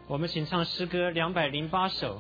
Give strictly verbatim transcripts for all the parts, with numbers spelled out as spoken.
我们请唱诗歌两百零八首。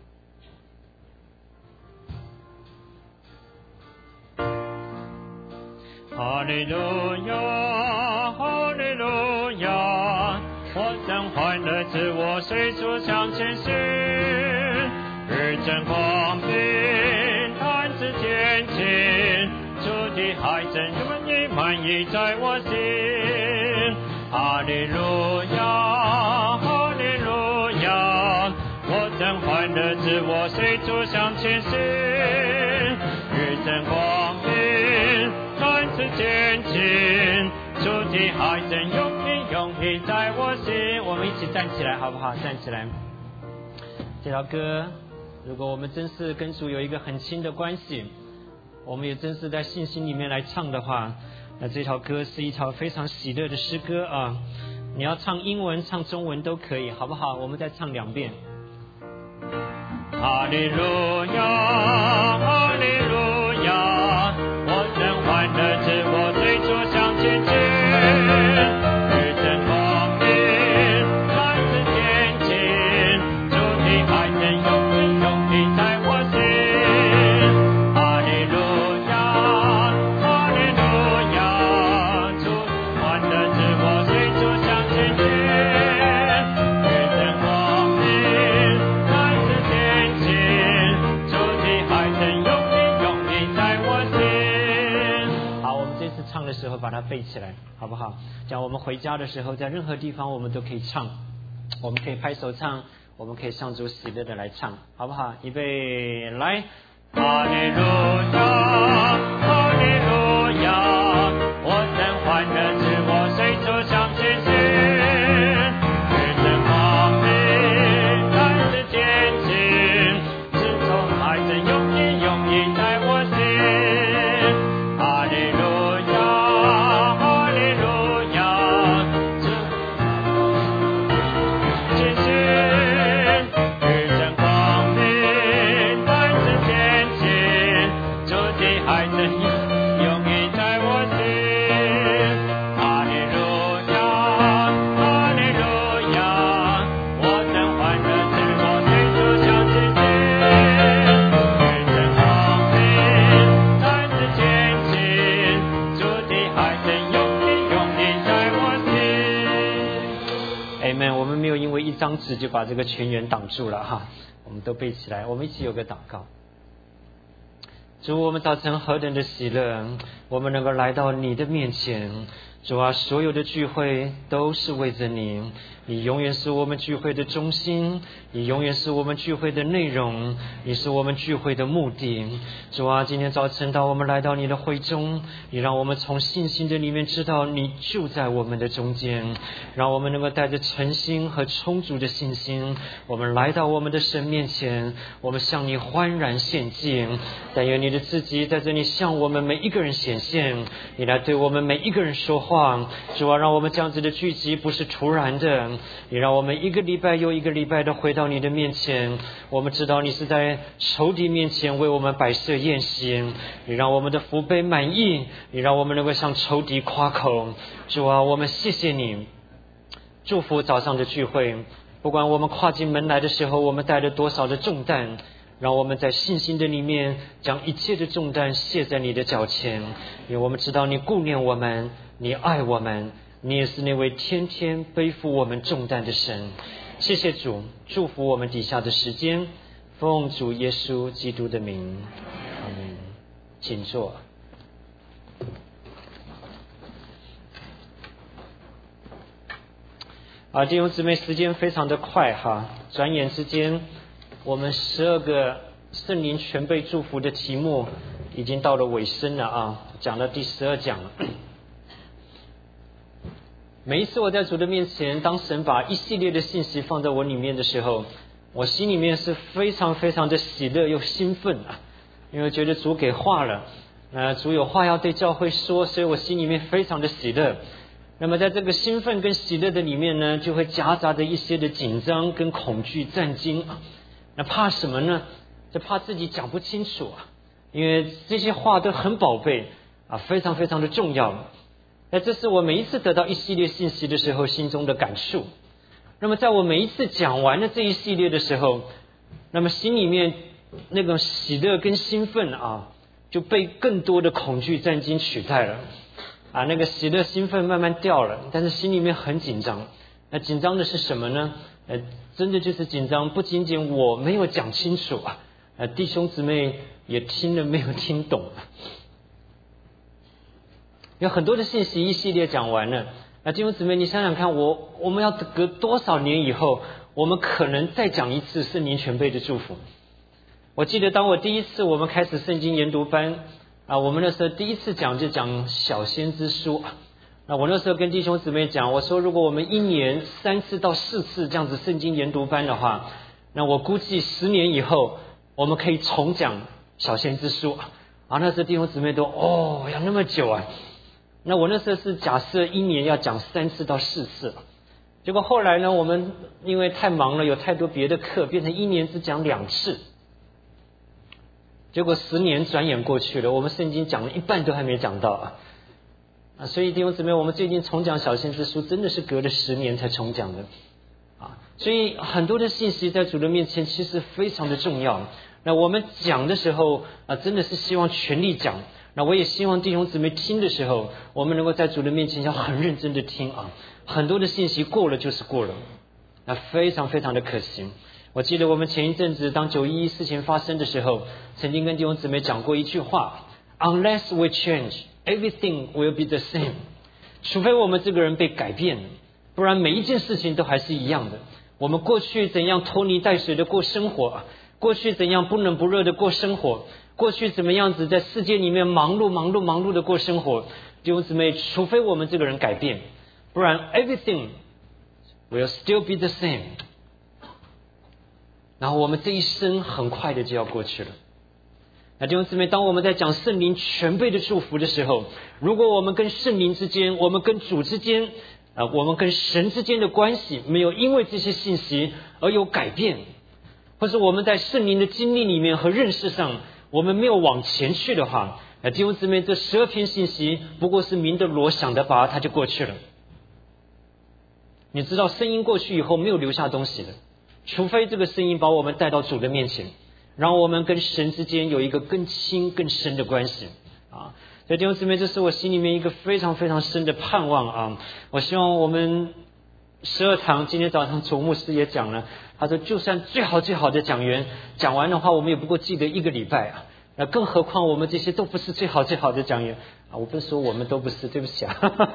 哈利路亚，哈利路亚，我将欢乐自我随处向前行，日正光明，弹指间近，主的爱真满意满意在我心。哈利路亚，哈利路亚，我将欢乐自我随处向前行，日正光明，弹指间近，主的爱真永远永远在我心。我们一起站起来好不好？站起来。这条歌如果我们真是跟主有一个很亲的关系，我们也真是在信心里面来唱的话，那这条歌是一条非常喜乐的诗歌啊！你要唱英文唱中文都可以，好不好？我们再唱两遍。哈利路亚，哈利路亚，我将欢乐自我随处向前进，日正光明，弹指间近，主的爱真永远永远在我心。哈利路亚，哈利路亚，主欢乐自我随处向前进，日正光明，弹指间近，主的爱真永远永远在我心。好，我们这次唱的时候把它背起来，好不好？这样我们回家的时候，在任何地方我们都可以唱，我们可以拍手唱，我们可以上主喜乐的来唱，好不好？预备，来！哈利路亚，哈利路亚，我将欢乐自我随处向前行，日正光明，弹指间近，主的爱真永远永远在我心。哈利路亚，哈利路亚，前行，日正光明，弹指间近，主的爱真永远在我心。哈利路亚，哈利路亚，我将欢乐自我随处向前行，日正光明，弹指间近，主的爱真永远永远在我心。Amen。我们没有因为一张纸就把这个全员挡住了哈，我们都背起来，我们一起有个祷告。主，我们早晨何等的喜乐，我们能够来到你的面前。主啊，所有的聚会都是为着你，你永远是我们聚会的中心，你永远是我们聚会的内容，你是我们聚会的目的。主啊，今天早晨当我们来到你的会中，你让我们从信心的里面知道你就在我们的中间，让我们能够带着诚心和充足的信心，我们来到我们的神面前，我们向你欢然献祭。但愿你的自己在这里向我们每一个人显现，你来对我们每一个人说话。主啊，让我们这样子的聚集不是突然的，你让我们一个礼拜又一个礼拜的回到你的面前，我们知道你是在仇敌面前为我们摆设宴席，你让我们的福杯满意，你让我们能够向仇敌夸口。主啊，我们谢谢你，祝福早上的聚会，不管我们跨进门来的时候我们带着多少的重担，让我们在信心的里面将一切的重担卸在你的脚前，因为我们知道你顾念我们，你爱我们，你也是那位天天背负我们重担的神。谢谢主，祝福我们底下的时间，奉主耶稣基督的名，阿们。请坐。啊，弟兄姊妹，时间非常的快哈，转眼之间我们十二个圣灵全被祝福的题目已经到了尾声了啊，讲了第十二讲了。每一次我在主的面前，当神把一系列的信息放在我里面的时候，我心里面是非常非常的喜乐又兴奋啊，因为觉得主给话了，呃，主有话要对教会说，所以我心里面非常的喜乐。那么在这个兴奋跟喜乐的里面呢，就会夹杂着一些的紧张跟恐惧战惊啊。那怕什么呢？就怕自己讲不清楚啊，因为这些话都很宝贝啊，非常非常的重要。那这是我每一次得到一系列信息的时候心中的感触。 那么在我每一次讲完了这一系列的时候，那么心里面那种喜乐跟兴奋啊，就被更多的恐惧战惊取代了啊，那个喜乐兴奋慢慢掉了，但是心里面很紧张。那紧张的是什么呢？呃，真的就是紧张，不仅仅我没有讲清楚啊，呃，弟兄姊妹也听了没有听懂。有很多的信息一系列讲完了，那弟兄姊妹，你想想看，我我们要隔多少年以后，我们可能再讲一次圣灵全备的祝福。我记得当我第一次我们开始圣经研读班啊，我们那时候第一次讲就讲小先知书。那我那时候跟弟兄姊妹讲，我说如果我们一年三次到四次这样子圣经研读班的话，那我估计十年以后我们可以重讲小先知书啊。那时候弟兄姊妹都哦要那么久啊。那我那时候是假设一年要讲三次到四次，结果后来呢，我们因为太忙了，有太多别的课，变成一年只讲两次。结果十年转眼过去了，我们圣经讲了一半都还没讲到啊！啊，所以弟兄姊妹，我们最近重讲小先知书，真的是隔了十年才重讲的啊！所以很多的信息在主的面前其实非常的重要。那我们讲的时候啊，真的是希望全力讲。那我也希望弟兄姊妹听的时候，我们能够在主的面前要很认真的听啊！很多的信息过了就是过了，那非常非常的可惜。我记得我们前一阵子当九一一事情发生的时候，曾经跟弟兄姊妹讲过一句话 ：Unless we change, everything will be the same。除非我们这个人被改变了，不然每一件事情都还是一样的。我们过去怎样拖泥带水的过生活，过去怎样不冷不热的过生活，过去怎么样子在世界里面忙碌忙碌忙碌的过生活，弟兄姊妹，除非我们这个人改变，不然 everything will still be the same。然后我们这一生很快的就要过去了。那弟兄姊妹，当我们在讲圣灵全备的祝福的时候，如果我们跟圣灵之间，我们跟主之间啊，我们跟神之间的关系没有因为这些信息而有改变，或是我们在圣灵的经历里面和认识上我们没有往前去的话，那弟兄姊妹，这十二篇信息不过是明的罗想的拔，它就过去了。你知道声音过去以后没有留下东西的，除非这个声音把我们带到主的面前，让我们跟神之间有一个更亲更深的关系啊！所以弟兄姊妹，这是我心里面一个非常非常深的盼望啊！我希望我们十二堂今天早上主牧师也讲了，他说就算最好最好的讲员讲完的话，我们也不过记得一个礼拜啊！那更何况我们这些都不是最好最好的讲员啊！我不是说我们都不是，对不起啊！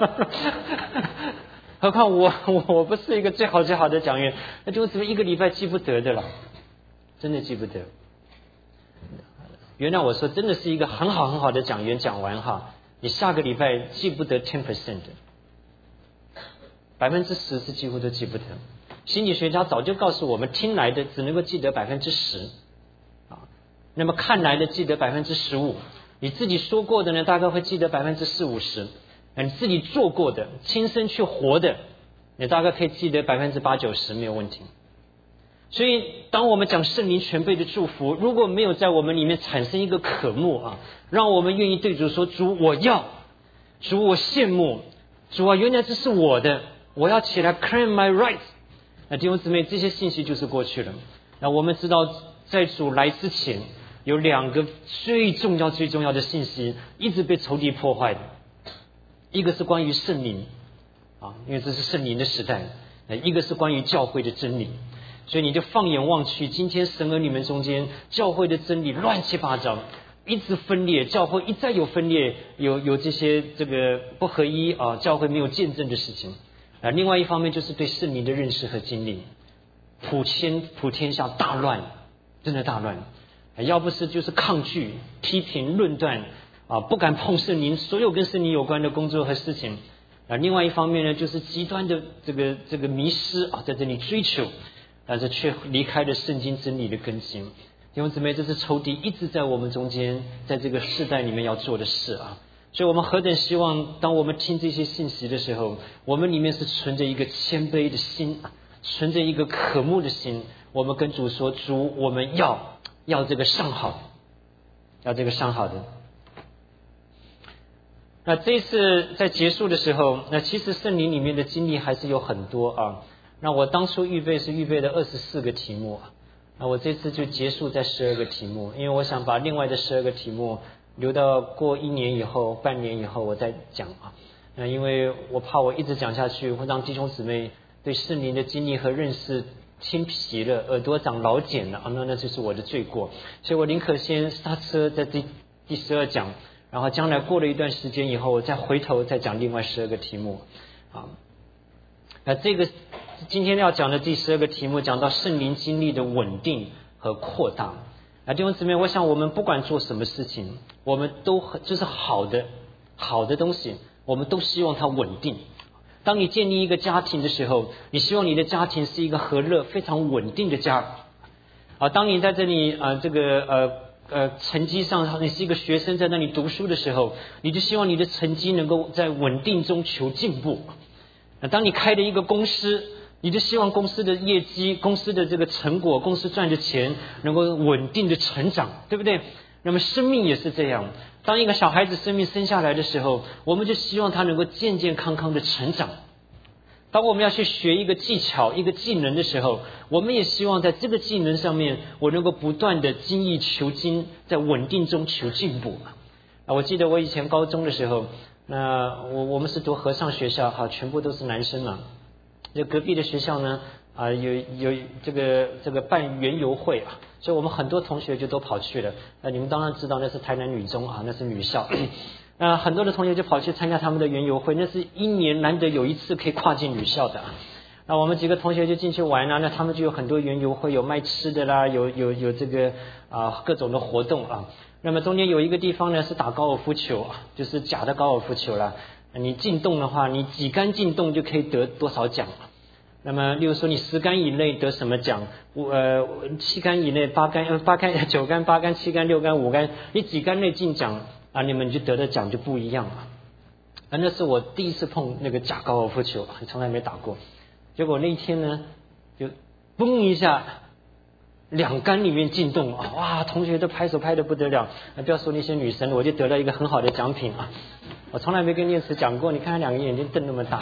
何况我我我不是一个最好最好的讲员，那就怎么一个礼拜记不得的了，真的记不得。原谅我说，真的是一个很好很好的讲员讲完哈，你下个礼拜记不得 ten percent 的，百分之十是几乎都记不得。心理学家早就告诉我们，听来的只能够记得百分之十啊，那么看来的记得百分之十五，你自己说过的呢，大概会记得百分之四五十。你自己做过的，亲身去活的，你大概可以记得百分之八九十没有问题。所以当我们讲圣灵全备的祝福，如果没有在我们里面产生一个渴慕啊，让我们愿意对主说，主我要，主我羡慕，主啊原来这是我的，我要起来 claim my rights。那弟兄姊妹，这些信息就是过去了。那我们知道在主来之前有两个最重要最重要的信息一直被仇敌破坏的，一个是关于圣灵啊，因为这是圣灵的时代；一个是关于教会的真理。所以你就放眼望去，今天神儿你们中间教会的真理乱七八糟，一直分裂，教会一再有分裂，有有这些这个不合一啊，教会没有见证的事情啊。另外一方面就是对圣灵的认识和经历，普天普天下大乱，真的大乱。要不是就是抗拒、批评、论断啊，不敢碰圣灵，所有跟圣灵有关的工作和事情啊。另外一方面呢，就是极端的这个这个迷失啊，在这里追求，但是却离开了圣经真理的根基。弟兄姊妹，这是仇敌一直在我们中间，在这个世代里面要做的事啊。所以我们何等希望，当我们听这些信息的时候，我们里面是存着一个谦卑的心，存着一个渴慕的心，我们跟主说，主我们要要这个上好，要这个上好的。那这一次在结束的时候，那其实圣灵里面的经历还是有很多啊。 那我当初预备是预备的二十四个题目，那我这次就结束在十二个题目，因为我想把另外的十二个题目留到过一年以后、半年以后我再讲啊。那因为我怕我一直讲下去会让弟兄姊妹对圣灵的经历和认识听疲了，耳朵长老茧了啊，那那就是我的罪过，所以我宁可先刹车在第第十二讲，然后将来过了一段时间以后，我再回头再讲另外十二个题目啊。那这个今天要讲的第十二个题目讲到圣灵经历的稳定和扩大啊，弟兄姊妹，我想我们不管做什么事情，我们都就是好的好的东西，我们都希望它稳定。当你建立一个家庭的时候，你希望你的家庭是一个和乐非常稳定的家啊。当你在这里啊、呃、这个呃呃成绩上你是一个学生在那里读书的时候，你就希望你的成绩能够在稳定中求进步。那当你开了一个公司，你就希望公司的业绩、公司的这个成果、公司赚的钱能够稳定的成长，对不对？那么生命也是这样，当一个小孩子生命生下来的时候，我们就希望他能够健健康康的成长。当我们要去学一个技巧、一个技能的时候，我们也希望在这个技能上面我能够不断的精益求精，在稳定中求进步啊。我记得我以前高中的时候，那我我们是读和尚学校哈，全部都是男生嘛。就隔壁的学校呢啊、呃、有有这个这个办园游会啊，所以我们很多同学就都跑去了。那你们当然知道那是台南女中啊，那是女校。那、呃、很多的同学就跑去参加他们的园游会，那是一年难得有一次可以跨进女校的。那我们几个同学就进去玩啊，那他们就有很多园游会，有卖吃的啦，有有有这个啊、呃、各种的活动啊。那么中间有一个地方呢是打高尔夫球，就是假的高尔夫球啦。你进洞的话，你几杆进洞就可以得多少奖。那么例如说你十杆以内得什么奖，呃七杆以内八杆呃八杆九杆八杆七杆六杆五杆，你几杆内进奖啊，你们就得的奖就不一样了。啊，那是我第一次碰那个假高尔夫球，从来没打过。结果那一天呢，就嘣一下，两杆里面进洞啊！哇，同学都拍手拍得不得了。啊，不要说那些女生，我就得了一个很好的奖品啊！我从来没跟念慈讲过，你看他两个眼睛瞪那么大。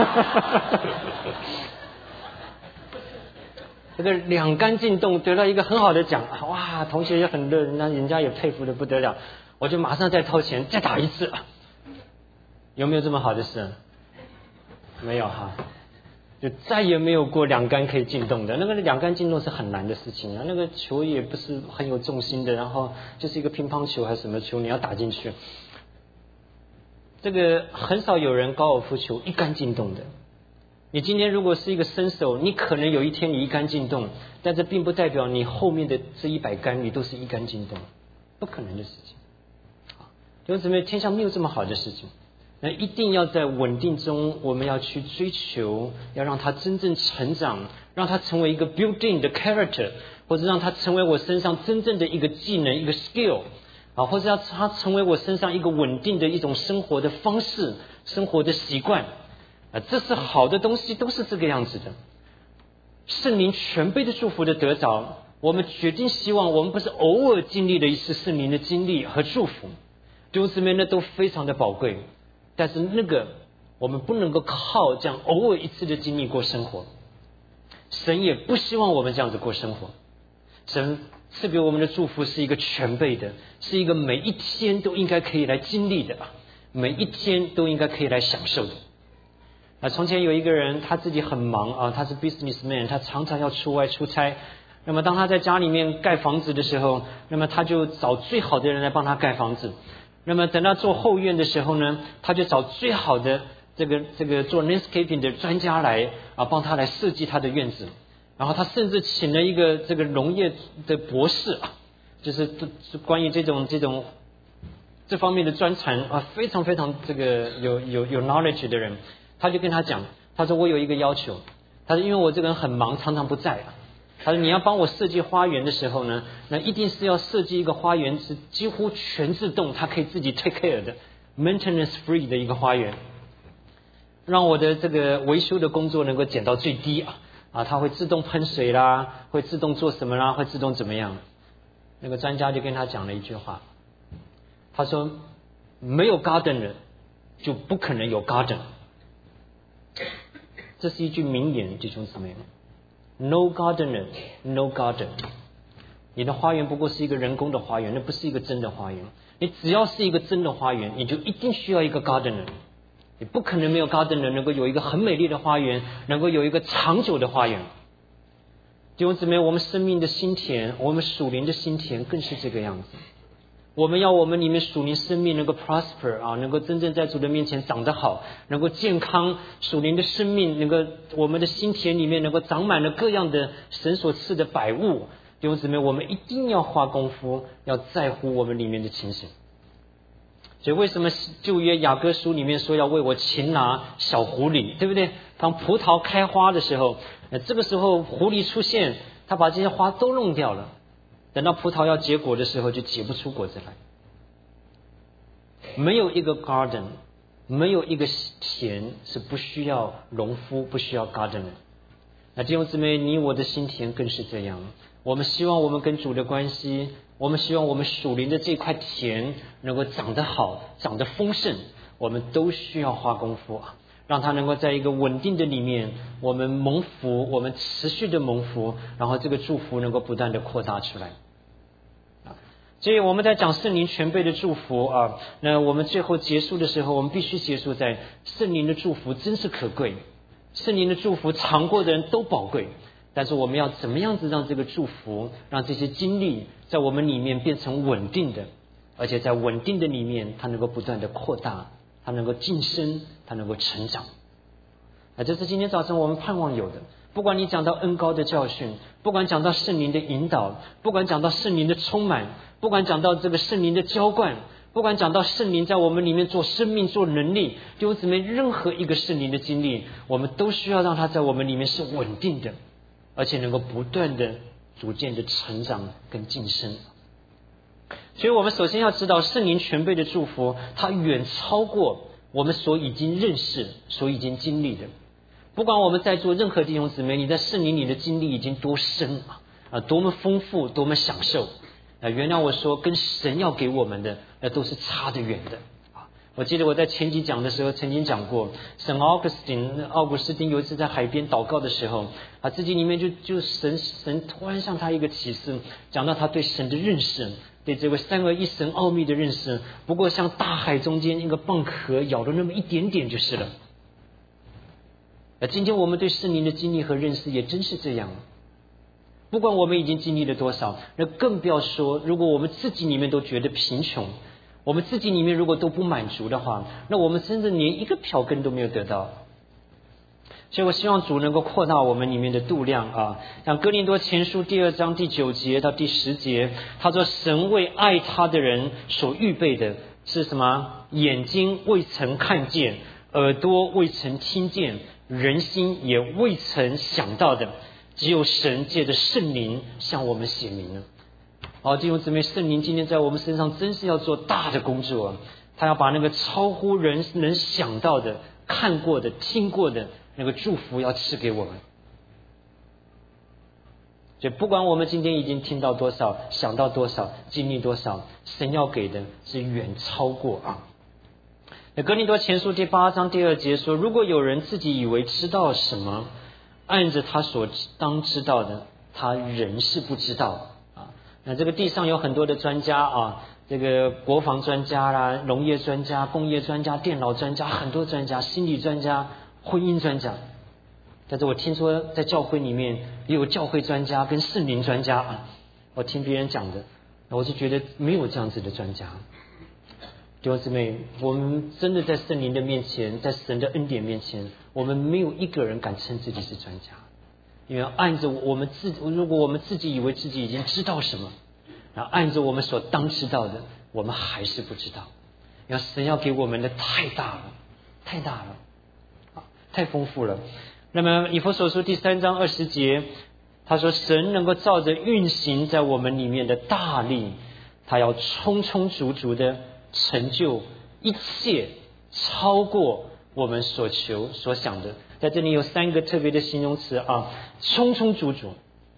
这个两杆进洞得了一个很好的奖，哇，同学也很乐，那人家也佩服得不得了。我就马上再掏钱再打一次。有没有这么好的事？没有哈。就再也没有过两杆可以进洞的，那个两杆进洞是很难的事情啊，那个球也不是很有重心的，然后就是一个乒乓球还是什么球，你要打进去。这个很少有人高尔夫球一杆进洞的。你今天如果是一个身手，你可能有一天你一杆进洞，但这并不代表你后面的这一百杆你都是一杆进洞，不可能的事情。弟兄姊妹，天下没有这么好的事情。那一定要在稳定中，我们要去追求，要让它真正成长，让它成为一个 building 的 character， 或者让它成为我身上真正的一个技能，一个 skill 啊，或者要它成为我身上一个稳定的一种生活的方式，生活的习惯啊，这是好的东西，都是这个样子的。圣灵全备的祝福的得着，我们决定希望我们不是偶尔经历的一次圣灵的经历和祝福，弟兄姊妹，那都非常的宝贵。但是那个我们不能够靠这样偶尔一次的经历过生活，神也不希望我们这样子过生活。神赐给我们的祝福是一个全备的，是一个每一天都应该可以来经历的，每一天都应该可以来享受的。啊，从前有一个人，他自己很忙啊，他是 businessman， 他常常要出外出差。那么当他在家里面盖房子的时候，那么他就找最好的人来帮他盖房子。那么等到做后院的时候呢，他就找最好的这个这个做 landscaping 的专家来啊，帮他来设计他的院子。然后他甚至请了一个这个农业的博士啊，就是关于这种这种这方面的专长啊，非常非常这个有有有 knowledge 的人。他就跟他讲，他说我有一个要求，他说因为我这个人很忙，常常不在啊。他说你要帮我设计花园的时候呢，那一定是要设计一个花园是几乎全自动，它可以自己 take care 的 maintenance free 的一个花园，让我的这个维修的工作能够减到最低啊啊，它会自动喷水啦，会自动做什么啦，会自动怎么样。那个专家就跟他讲了一句话，他说没有 garden 的就不可能有 garden。 这是一句名言，弟兄姊妹们。No gardener, no garden。你的花园不过是一个人工的花园，那不是一个真的花园。你只要是一个真的花园，你就一定需要一个 gardener。你不可能没有 gardener 能够有一个很美丽的花园，能够有一个长久的花园。弟兄姊妹，我们生命的心田，我们属灵的心田更是这个样子。我们要我们里面属灵生命能够 prosper 啊，能够真正在主的面前长得好，能够健康，属灵的生命能够我们的心田里面能够长满了各样的神所赐的百物。弟兄姊妹，我们一定要花功夫，要在乎我们里面的情形。所以为什么旧约雅各书里面说要为我擒拿小狐狸，对不对？当葡萄开花的时候，这个时候狐狸出现，它把这些花都弄掉了。等到葡萄要结果的时候，就结不出果子来。没有一个 garden， 没有一个田是不需要农夫，不需要 gardener。那弟兄姊妹，你我的心田更是这样。我们希望我们跟主的关系，我们希望我们属灵的这块田能够长得好，长得丰盛，我们都需要花功夫啊，让它能够在一个稳定的里面，我们蒙福，我们持续的蒙福，然后这个祝福能够不断的扩大出来。所以我们在讲圣灵全备的祝福啊，那我们最后结束的时候，我们必须结束在圣灵的祝福真是可贵，圣灵的祝福尝过的人都宝贵，但是我们要怎么样子让这个祝福，让这些经历在我们里面变成稳定的，而且在稳定的里面它能够不断的扩大，它能够晋升，它能够成长。啊，这是今天早晨我们盼望有的。不管你讲到恩膏的教训，不管讲到圣灵的引导，不管讲到圣灵的充满，不管讲到这个圣灵的浇灌，不管讲到圣灵在我们里面做生命做能力，弟兄姊妹，任何一个圣灵的经历，我们都需要让它在我们里面是稳定的，而且能够不断的逐渐的成长跟晋升。所以我们首先要知道圣灵全备的祝福，它远超过我们所已经认识所已经经历的。不管我们在座任何弟兄姊妹，你在圣灵里的经历已经多深啊，啊，多么丰富，多么享受啊！原谅我说，跟神要给我们的，那都是差得远的啊！我记得我在前几讲的时候曾经讲过，圣奥古斯丁，奥古斯丁有一次在海边祷告的时候，啊，自己里面就就神神突然向他一个启示，讲到他对神的认识，对这位三而一神奥秘的认识，不过像大海中间一个蚌壳咬了那么一点点就是了。而今天我们对圣灵的经历和认识也真是这样，不管我们已经经历了多少，那更不要说如果我们自己里面都觉得贫穷，我们自己里面如果都不满足的话，那我们甚至连一个瓢羹都没有得到。所以我希望主能够扩大我们里面的度量啊，像哥林多前书第二章第九节到第十节，他说神为爱他的人所预备的是什么？眼睛未曾看见，耳朵未曾听见，人心也未曾想到的，只有神借着圣灵向我们显明了。好，弟兄姊妹，圣灵今天在我们身上真是要做大的工作，他要把那个超乎人能想到的、看过的、听过的那个祝福要赐给我们。所以不管我们今天已经听到多少、想到多少、经历多少，神要给的是远超过啊。哥林多前书第八章第二节说，如果有人自己以为知道什么，按着他所当知道的，他仍是不知道啊。那这个地上有很多的专家啊，这个国防专家啦、农业专家、工业专家、电脑专家，很多专家，心理专家、婚姻专家。但是我听说在教会里面也有教会专家跟圣灵专家啊，我听别人讲的，我就觉得没有这样子的专家。弟兄姊妹，我们真的在圣灵的面前，在神的恩典面前，我们没有一个人敢称自己是专家，因为按着我们自，如果我们自己以为自己已经知道什么，然后按着我们所当知道的，我们还是不知道。因为神要给我们的太大了，太大了，太丰富了。那么以弗所书第三章二十节，他说神能够照着运行在我们里面的大力，他要充充足足的成就一切，超过我们所求所想的。在这里有三个特别的形容词啊，充充足足。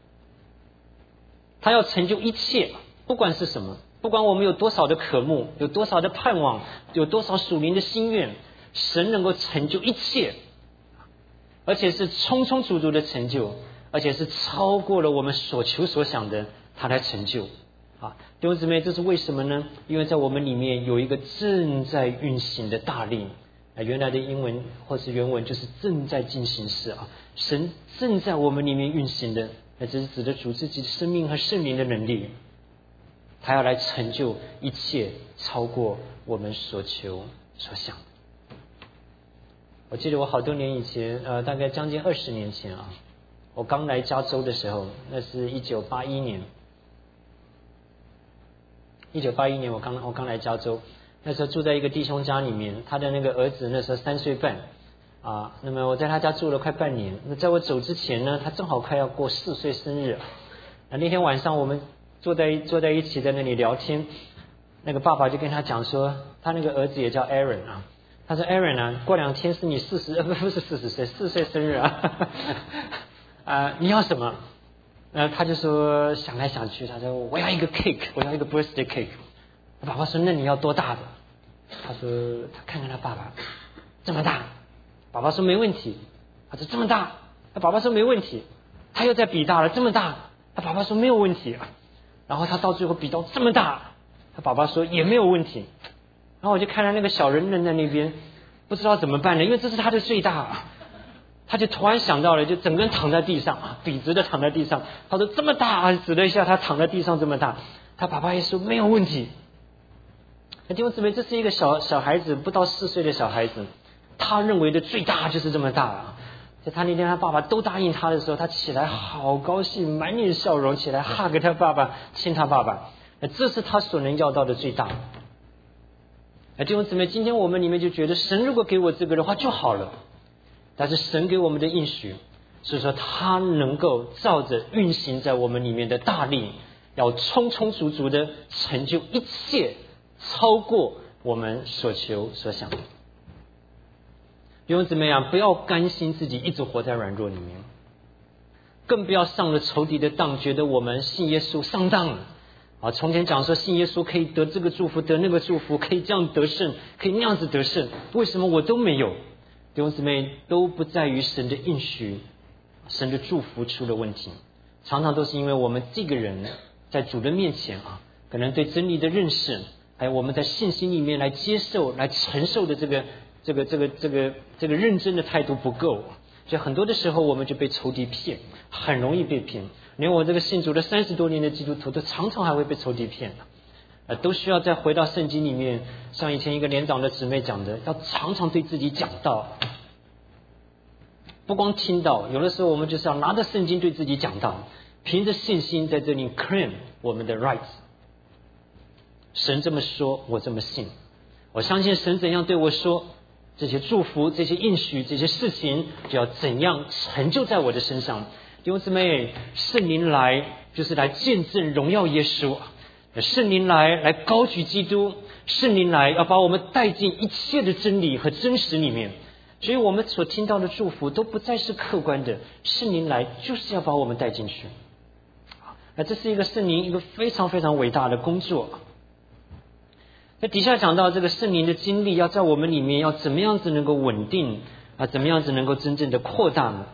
他要成就一切，不管是什么，不管我们有多少的渴慕，有多少的盼望，有多少属灵的心愿，神能够成就一切。 而且是充充足足的成就，而且是超过了我们所求所想的，他来成就。啊，弟兄姊妹，这是为什么呢？因为在我们里面有一个正在运行的大力。啊，原来的英文或是原文就是正在进行式啊，神正在我们里面运行的，那这是指的主自己的生命和圣灵的能力，他要来成就一切，超过我们所求所想。我记得我好多年以前，呃，大概将近二十年前啊，我刚来加州的时候，那是一九八一年。一九八一年我刚我刚来加州，那时候住在一个弟兄家里面，他的那个儿子那时候三岁半啊，那么我在他家住了快半年。那在我走之前呢，他正好快要过四岁生日。那那天晚上我们坐在坐在一起在那里聊天，那个爸爸就跟他讲说，他那个儿子也叫 Aaron 啊，他说 Aaron 啊，过两天是你四十呃不不是四十岁四岁生日啊，啊你要什么？呃，他就说想来想去，他说我要一个 cake， 我要一个 birthday cake。爸爸说那你要多大的？他说他看看他爸爸这么大，爸爸说没问题。他说这么大，他爸爸说没问题。他又在比大了，这么大，他爸爸说没有问题。然后他到最后比到这么大，他爸爸说也没有问题。然后我就看到那个小人愣在那边，不知道怎么办呢，因为这是他的最大。他就突然想到了，就整个人躺在地上啊，笔直的躺在地上。他说这么大，指了一下他躺在地上这么大。他爸爸也说没有问题。那弟兄姊妹，这是一个小小孩子，不到四岁的小孩子，他认为的最大就是这么大啊。在他那天他爸爸都答应他的时候，他起来好高兴，满脸笑容起来哈给他爸爸，亲他爸爸。那这是他所能要到的最大。那弟兄姊妹，今天我们里面就觉得神如果给我这个的话就好了。但是神给我们的应许是说，他能够照着运行在我们里面的大力，要充充足足的成就一切，超过我们所求所想的。弟兄姊妹啊，不要甘心自己一直活在软弱里面，更不要上了仇敌的当，觉得我们信耶稣上当了啊！从前讲说信耶稣可以得这个祝福，得那个祝福，可以这样得胜，可以那样子得胜，为什么我都没有？弟兄姊妹，都不在于神的应许，神的祝福出了问题，常常都是因为我们这个人在主的面前啊，可能对真理的认识，还有我们在信心里面来接受、来承受的这个、这个、这个、这个、这个认真的态度不够，所以很多的时候我们就被仇敌骗，很容易被骗。连我这个信主了三十多年的基督徒，都常常还会被仇敌骗的。呃，都需要再回到圣经里面，像以前一个年长的姊妹讲的，要常常对自己讲道，不光听到，有的时候我们就是要拿着圣经对自己讲道，凭着信心在这里 claim 我们的 rights。神这么说，我这么信，我相信神怎样对我说，这些祝福、这些应许、这些事情，就要怎样成就在我的身上。弟兄姊妹，圣灵来就是来见证荣耀耶稣。圣灵来来高举基督，圣灵来要把我们带进一切的真理和真实里面，所以我们所听到的祝福都不再是客观的，圣灵来就是要把我们带进去。那这是一个圣灵一个非常非常伟大的工作。在底下讲到这个圣灵的经历要在我们里面要怎么样子能够稳定啊，怎么样子能够真正的扩大呢？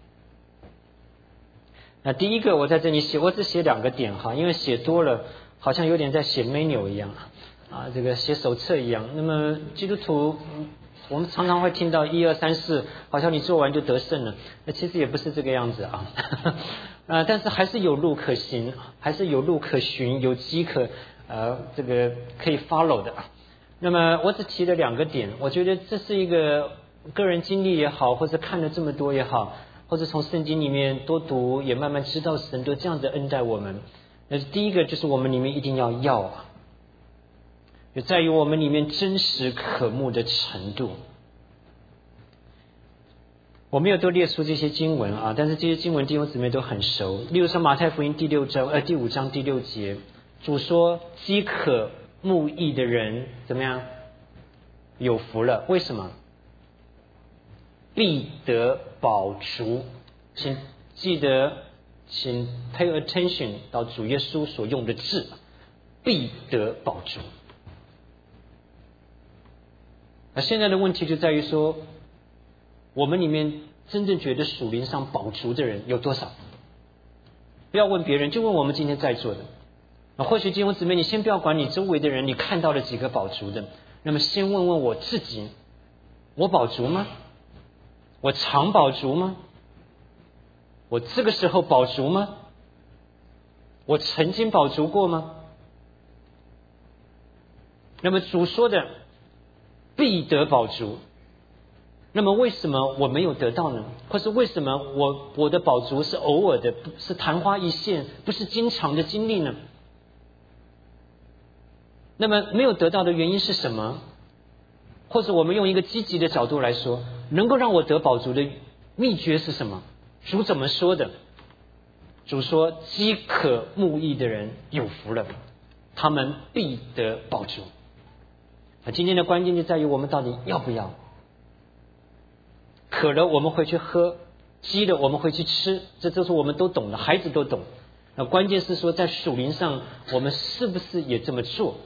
那第一个我在这里写，我只写两个点哈，因为写多了好像有点在写 menu 一样啊，这个写手册一样。那么基督徒，我们常常会听到一二三四，好像你做完就得胜了，那其实也不是这个样子啊。呃，但是还是有路可行，还是有路可循，有迹可呃这个可以 follow 的。那么我只提了两个点，我觉得这是一个个人经历也好，或者看了这么多也好，或者从圣经里面多读，也慢慢知道神都这样子恩待我们。那第一个就是我们里面一定要要啊，就在于我们里面真实渴慕的程度。我没有都列出这些经文啊，但是这些经文弟兄姊妹都很熟。例如说马太福音第六章呃第五章第六节，主说饥渴慕义的人怎么样？有福了。为什么？必得饱足。请记得，请 pay attention 到主耶稣所用的字，必得饱足。那现在的问题就在于说，我们里面真正觉得属灵上饱足的人有多少？不要问别人，就问我们今天在座的。或许弟兄姊妹，你先不要管你周围的人，你看到了几个饱足的，那么先问问我自己，我饱足吗？我常饱足吗？我这个时候饱足吗？我曾经饱足过吗？那么主说的必得饱足，那么为什么我没有得到呢？或是为什么我我的饱足是偶尔的，不是昙花一现，不是经常的经历呢？那么没有得到的原因是什么？或者我们用一个积极的角度来说，能够让我得饱足的秘诀是什么？主怎么说的？主说饥渴慕义的人有福了，他们必得饱足。今天的关键就在于我们到底要不要。渴了我们会去喝，饥了我们会去吃，这都是我们都懂的，孩子都懂。那关键是说在属灵上我们是不是也这么做？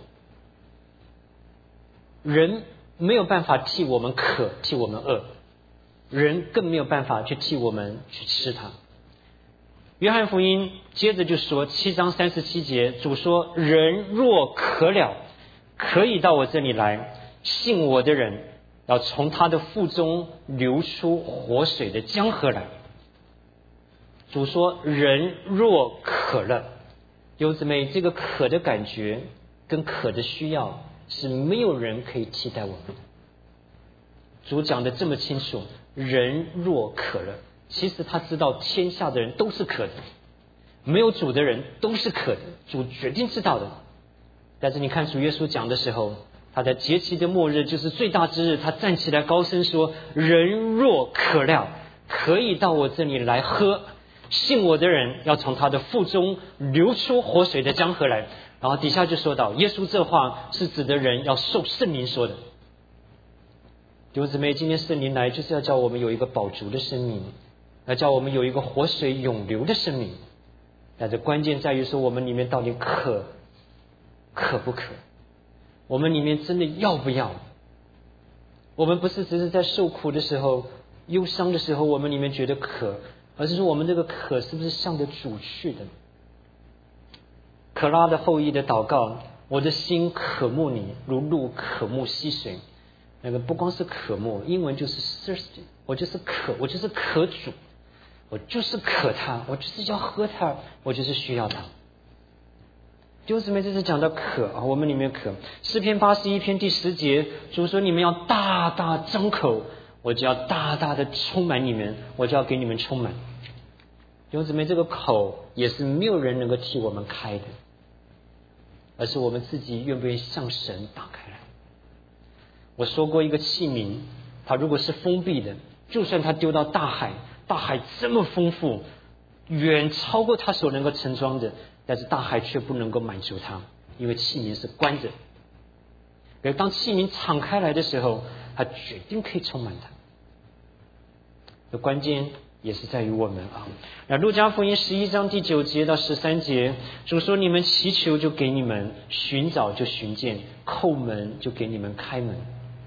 人没有办法替我们渴，替我们饿，人更没有办法去替我们去吃它。约翰福音接着就说七章三十七节，主说人若渴了，可以到我这里来，信我的人要从他的腹中流出活水的江河来。主说人若渴了，弟兄姊妹，这个渴的感觉跟渴的需要是没有人可以替代我们的。主讲的这么清楚，人若渴了，其实他知道天下的人都是渴的，没有主的人都是渴的，主决定知道的。但是你看主耶稣讲的时候，他在节期的末日，就是最大之日，他站起来高声说，人若渴了，可以到我这里来喝，信我的人要从他的腹中流出活水的江河来。然后底下就说到，耶稣这话是指的人要受圣灵说的。弟兄姊妹，今天圣灵来就是要叫我们有一个饱足的生命，要叫我们有一个活水永流的生命。但这关键在于说我们里面到底渴渴不渴，我们里面真的要不要。我们不是只是在受苦的时候忧伤的时候我们里面觉得渴，而是说我们这个渴是不是向着主去的。可拉的后裔的祷告，我的心渴慕你，如鹿渴慕溪水。那个不光是渴慕，英文就是 thirsty， 我就是渴，我就是渴主，我就是渴他，我就是要喝他，我就是需要他。弟兄姊妹，这是讲到渴啊，我们里面渴。诗篇八十一篇第十节，主说你们要大大张口，我就要大大的充满你们，我就要给你们充满。弟兄姊妹，这个口也是没有人能够替我们开的，而是我们自己愿不愿意向神打开来。我说过一个器皿，它如果是封闭的，就算它丢到大海，大海这么丰富，远超过它所能够盛装的，但是大海却不能够满足它，因为器皿是关着。而当器皿敞开来的时候，它决定可以充满它。的关键也是在于我们啊。那路加福音十一章第九节到十三节，主说你们祈求就给你们，寻找就寻见，叩门就给你们开门。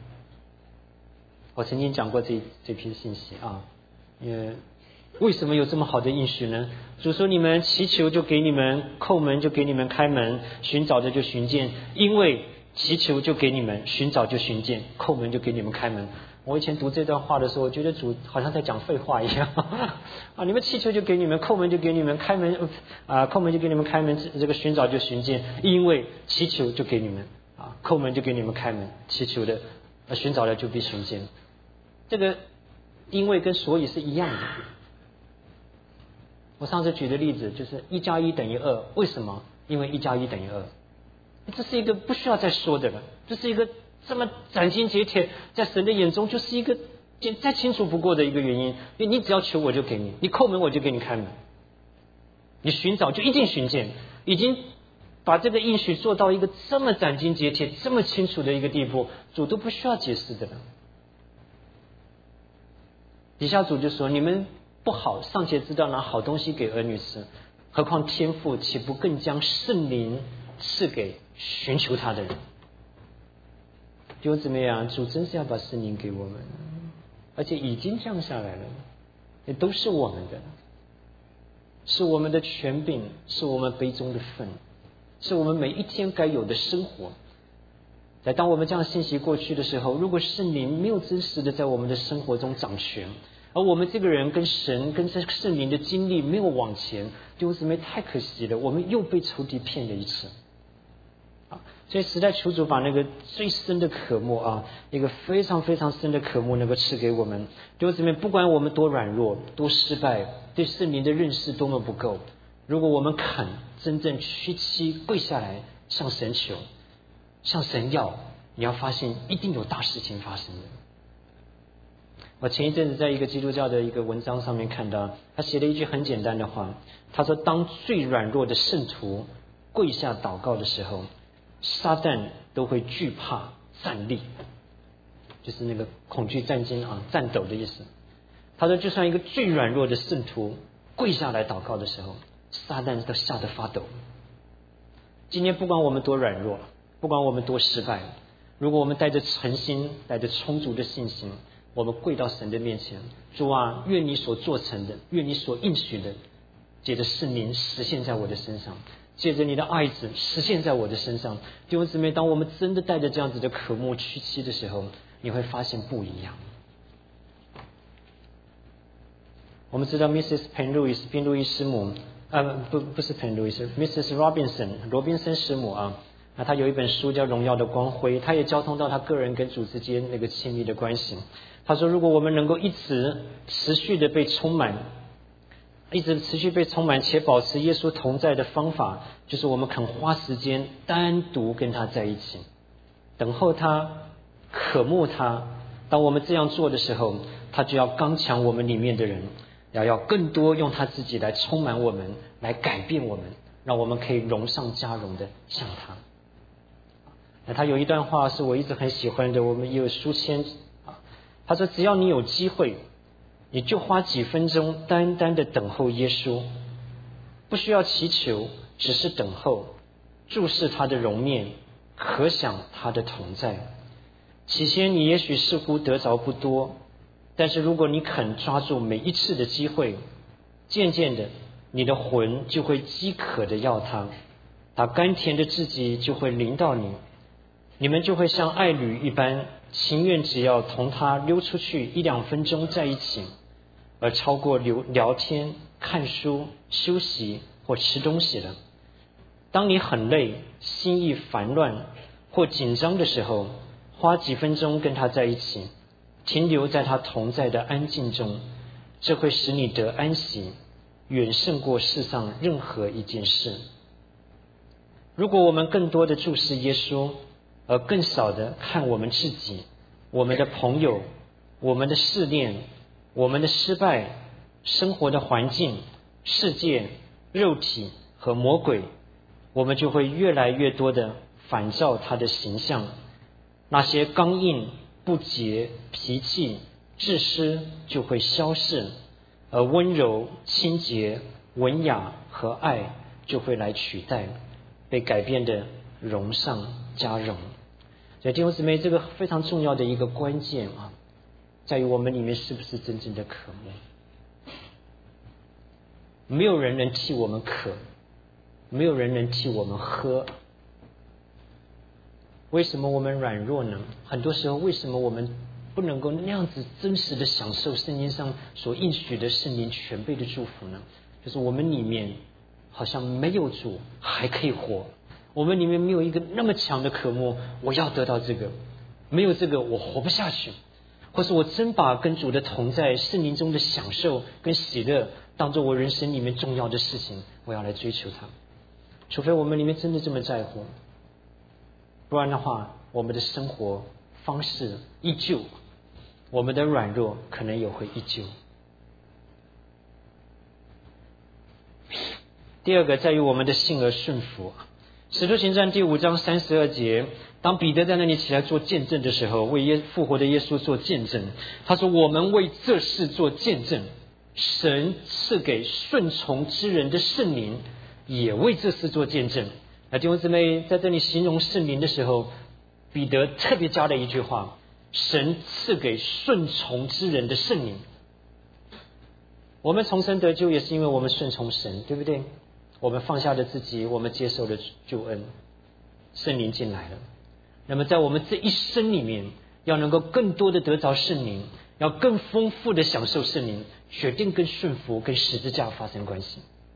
我曾经讲过这这篇信息啊，也为什么有这么好的应许呢？主说你们祈求就给你们，叩门就给你们开门，寻找的就寻见，因为祈求就给你们，寻找就寻见，叩门就给你们开门。我以前读这段话的时候，我觉得主好像在讲废话一样啊！你们祈求就给你们，叩门就给你们，开门啊，叩门就给你们开门，这个寻找就寻见，因为祈求就给你们啊，叩门就给你们开门，祈求的、啊、寻找的就必寻见。这个因为跟所以是一样的。我上次举的例子就是一加一等于二，为什么？因为一加一等于二，这是一个不需要再说的了，这是一个这么斩钉截铁，在神的眼中就是一个再清楚不过的一个原因。因为你只要求我就给你，你叩门我就给你开门，你寻找就一定寻见，已经把这个应许做到一个这么斩钉截铁、这么清楚的一个地步，主都不需要解释的了。底下主就说：你们不好，尚且知道拿好东西给儿女吃，何况天父岂不更将圣灵赐给寻求他的人？弟兄姊妹啊，主真是要把圣灵给我们，而且已经降下来了。 也都是我们的，是我们的权柄，是我们杯中的分，是我们每一天该有的生活。在当我们这样信息过去的时候，如果圣灵没有真实的在我们的生活中掌权，而我们这个人跟神跟这圣灵的经历没有往前，弟兄姊妹，太可惜了，我们又被仇敌骗了一次。所以实在求主把那个最深的渴慕啊，一个非常非常深的渴慕能够赐给我们。弟兄姊妹，不管我们多软弱多失败，对圣灵的认识多么不够，如果我们肯真正屈膝跪下来向神求，向神要，你要发现一定有大事情发生的。我前一阵子在一个基督教的一个文章上面看到，他写了一句很简单的话，他说当最软弱的圣徒跪下祷告的时候，撒旦都会惧怕战栗，就是那个恐惧战惊啊，战斗的意思。他说就算一个最软弱的圣徒跪下来祷告的时候，撒旦都吓得发抖。今天不管我们多软弱，不管我们多失败，如果我们带着诚心，带着充足的信心，我们跪到神的面前，主啊，愿你所做成的，愿你所应许的，借着圣灵实现在我的身上，借着你的爱子实现在我的身上。弟兄姊妹，当我们真的带着这样子的渴慕屈膝的时候，你会发现不一样。我们知道 Missus Penn Lewis 宾路易师母，呃，不不是 Penn Lewis，Missus Robinson 罗宾森师母啊，那他有一本书叫《荣耀的光辉》，他也交通到他个人跟主之间那个亲密的关系。他说，如果我们能够一直持续的被充满，一直持续被充满且保持耶稣同在的方法，就是我们肯花时间单独跟他在一起，等候他，渴慕他。当我们这样做的时候，他就要刚强我们里面的人，要要更多用他自己来充满我们，来改变我们，让我们可以荣上加荣的像他。那他有一段话是我一直很喜欢的，我们也有书签啊。他说，只要你有机会，你就花几分钟单单的等候耶稣，不需要祈求，只是等候，注视他的容面，可想他的同在。起先你也许似乎得着不多，但是如果你肯抓住每一次的机会，渐渐的你的魂就会饥渴的要他，他甘甜的自己就会临到你，你们就会像爱侣一般，情愿只要同他溜出去一两分钟在一起，而超过聊聊天、看书、休息或吃东西了。当你很累、心意烦乱或紧张的时候，花几分钟跟他在一起，停留在他同在的安静中，这会使你得安息，远胜过世上任何一件事。如果我们更多的注视耶稣，而更少的看我们自己、我们的朋友、我们的试炼、我们的失败、生活的环境、世界、肉体和魔鬼，我们就会越来越多的反照他的形象。那些刚硬、不洁、脾气、自私就会消逝，而温柔、清洁、文雅和爱就会来取代，被改变的荣上加荣。所以弟兄姊妹，这个非常重要的一个关键啊，在于我们里面是不是真正的渴慕。没有人能替我们渴，没有人能替我们喝。为什么我们软弱呢？很多时候为什么我们不能够那样子真实的享受圣经上所应许的圣灵全备的祝福呢？就是我们里面好像没有主还可以活，我们里面没有一个那么强的渴慕，我要得到这个，没有这个我活不下去，或是我真把跟主的同在、圣灵中的享受跟喜乐当作我人生里面重要的事情，我要来追求它。除非我们里面真的这么在乎，不然的话，我们的生活方式依旧，我们的软弱可能也会依旧。第二个在于我们的信而顺服。使徒行传第五章三十二节，当彼得在那里起来做见证的时候，为耶复活的耶稣做见证，他说，我们为这事做见证，神赐给顺从之人的圣灵也为这事做见证。那弟兄姊妹，在这里形容圣灵的时候，彼得特别加了一句话，神赐给顺从之人的圣灵。 我们重生得救也是因为我们顺从神，对不对？我们放下了自己，我们接受了救恩，圣灵进来了。那么在我们这一生里面，要能够更多的得着圣灵，要更丰富的享受圣灵，决定跟顺服跟十字架发生关系。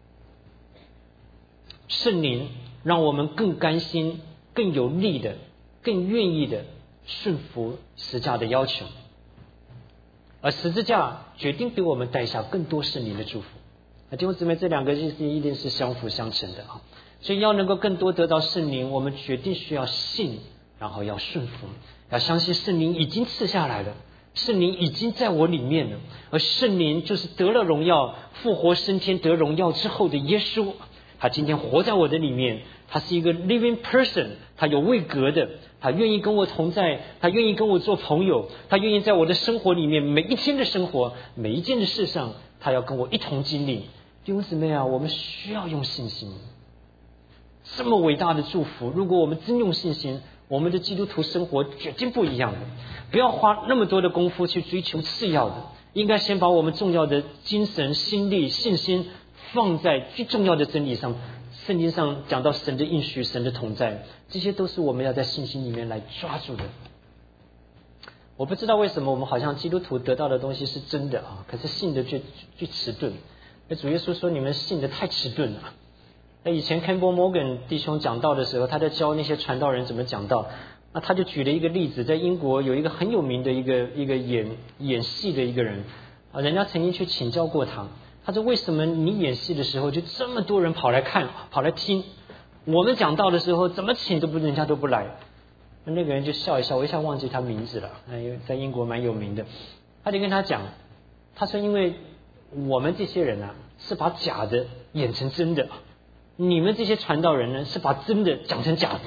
圣灵让我们更甘心，更有力的，更愿意的顺服十字架的要求，而十字架决定给我们带下更多圣灵的祝福。弟兄姊妹，这两个意思一定是相辅相成的啊！所以要能够更多得到圣灵，我们决定需要信，然后要顺服，要相信圣灵已经赐下来了，圣灵已经在我里面了，而圣灵就是得了荣耀、复活升天得荣耀之后的耶稣，他今天活在我的里面，他是一个 living person， 他有位格的，他愿意跟我同在，他愿意跟我做朋友，他愿意在我的生活里面每一天的生活，每一件的事上，他要跟我一同经历。弟兄姊妹啊，我们需要用信心。这么伟大的祝福，如果我们真用信心，我们的基督徒生活决定不一样的。不要花那么多的功夫去追求次要的，应该先把我们重要的精神、心力、信心放在最重要的真理上。圣经上讲到神的应许、神的同在，这些都是我们要在信心里面来抓住的。我不知道为什么我们好像基督徒得到的东西是真的啊，可是信的却却迟钝。那主耶稣说你们信的太迟钝了。那以前 Campbell Morgan 弟兄讲道的时候，他在教那些传道人怎么讲道，那他就举了一个例子，在英国有一个很有名的一个一个演演戏的一个人啊，人家曾经去请教过他，他说为什么你演戏的时候就这么多人跑来看跑来听，我们讲道的时候怎么请都不人家都不来。那个人就笑一笑，我一下忘记他名字了，因为在英国蛮有名的。他就跟他讲，他说因为我们这些人啊是把假的演成真的，你们这些传道人呢是把真的讲成假的。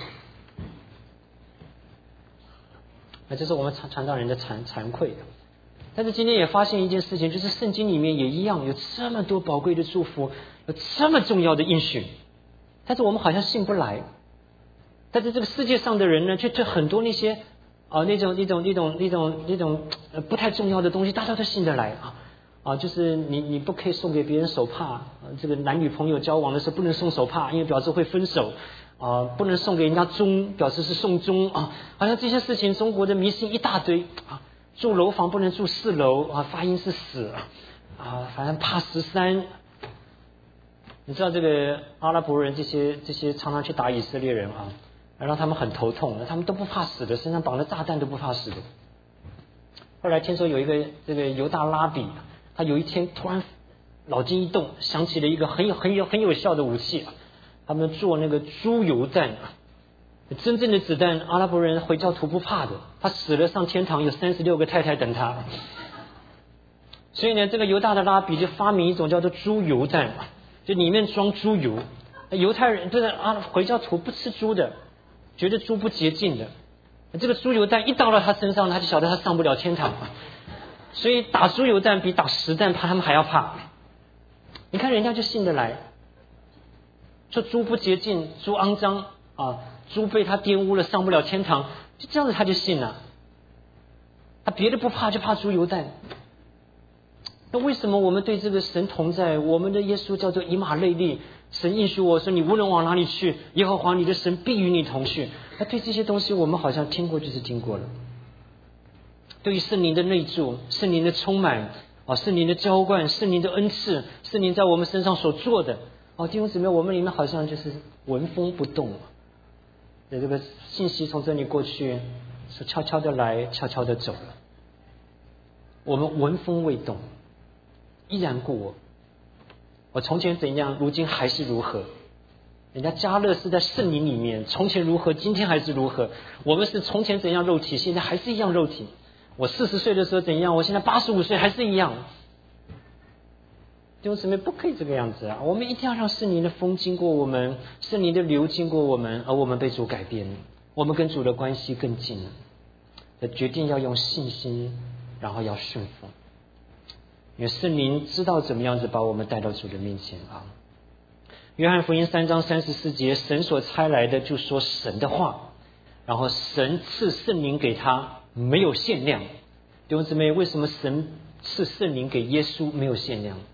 那这是我们传传道人的惭惭愧的。但是今天也发现一件事情，就是圣经里面也一样有这么多宝贵的祝福，有这么重要的应许，但是我们好像信不来。但是这个世界上的人呢，却对很多那些啊、呃、那种那种那种那种那种呃不太重要的东西，大家都信得来啊啊！就是你你不可以送给别人手帕，啊、这个男女朋友交往的时候不能送手帕，因为表示会分手啊、不能送给人家钟，表示是送钟啊！好像这些事情，中国的迷信一大堆啊。住楼房不能住四楼啊，发音是死啊，反正怕十三。你知道这个阿拉伯人这些这些常常去打以色列人啊，让他们很头痛，他们都不怕死的，身上绑着炸弹都不怕死的。后来听说有一个这个犹大拉比，他有一天突然脑筋一动，想起了一个很有很有很有效的武器，他们做那个猪油弹。真正的子弹，阿拉伯人回教徒不怕的，他死了上天堂，有三十六个太太等他。所以呢，这个犹大的拉比就发明一种叫做猪油弹，就里面装猪油。犹太人这个啊回教徒不吃猪的，觉得猪不洁净的。这个猪油弹一到了他身上，他就晓得他上不了天堂。所以打猪油弹比打实弹怕他们还要怕。你看人家就信得来，说猪不洁净，猪肮脏啊。猪被他玷污了，上不了天堂，就这样子他就信了。他别的不怕，就怕猪油弹。那为什么我们对这个神同在，我们的耶稣叫做以马内利，神应许我说你无论往哪里去，耶和华你的神必与你同去。那对这些东西我们好像听过就是听过了。对于圣灵的内住，圣灵的充满啊，圣灵的浇灌，圣灵的恩赐，圣灵在我们身上所做的啊，弟兄姊妹，我们里面好像就是纹风不动。这个信息从这里过去，是悄悄的来，悄悄的走了。我们纹风未动，依然故我。我从前怎样，如今还是如何。人家迦勒是在圣灵里面，从前如何，今天还是如何。我们是从前怎样肉体，现在还是一样肉体。我四十岁的时候怎样，我现在八十五岁还是一样。弟兄姊妹，不可以这个样子啊！我们一定要让圣灵的风经过我们，圣灵的流经过我们，而我们被主改变，我们跟主的关系更近了。决定要用信心，然后要顺服，因为圣灵知道怎么样子把我们带到主的面前啊。约翰福音三章三十四节，神所差来的就说神的话，然后神赐圣灵给他没有限量。弟兄姊妹，为什么神赐圣灵给耶稣没有限量？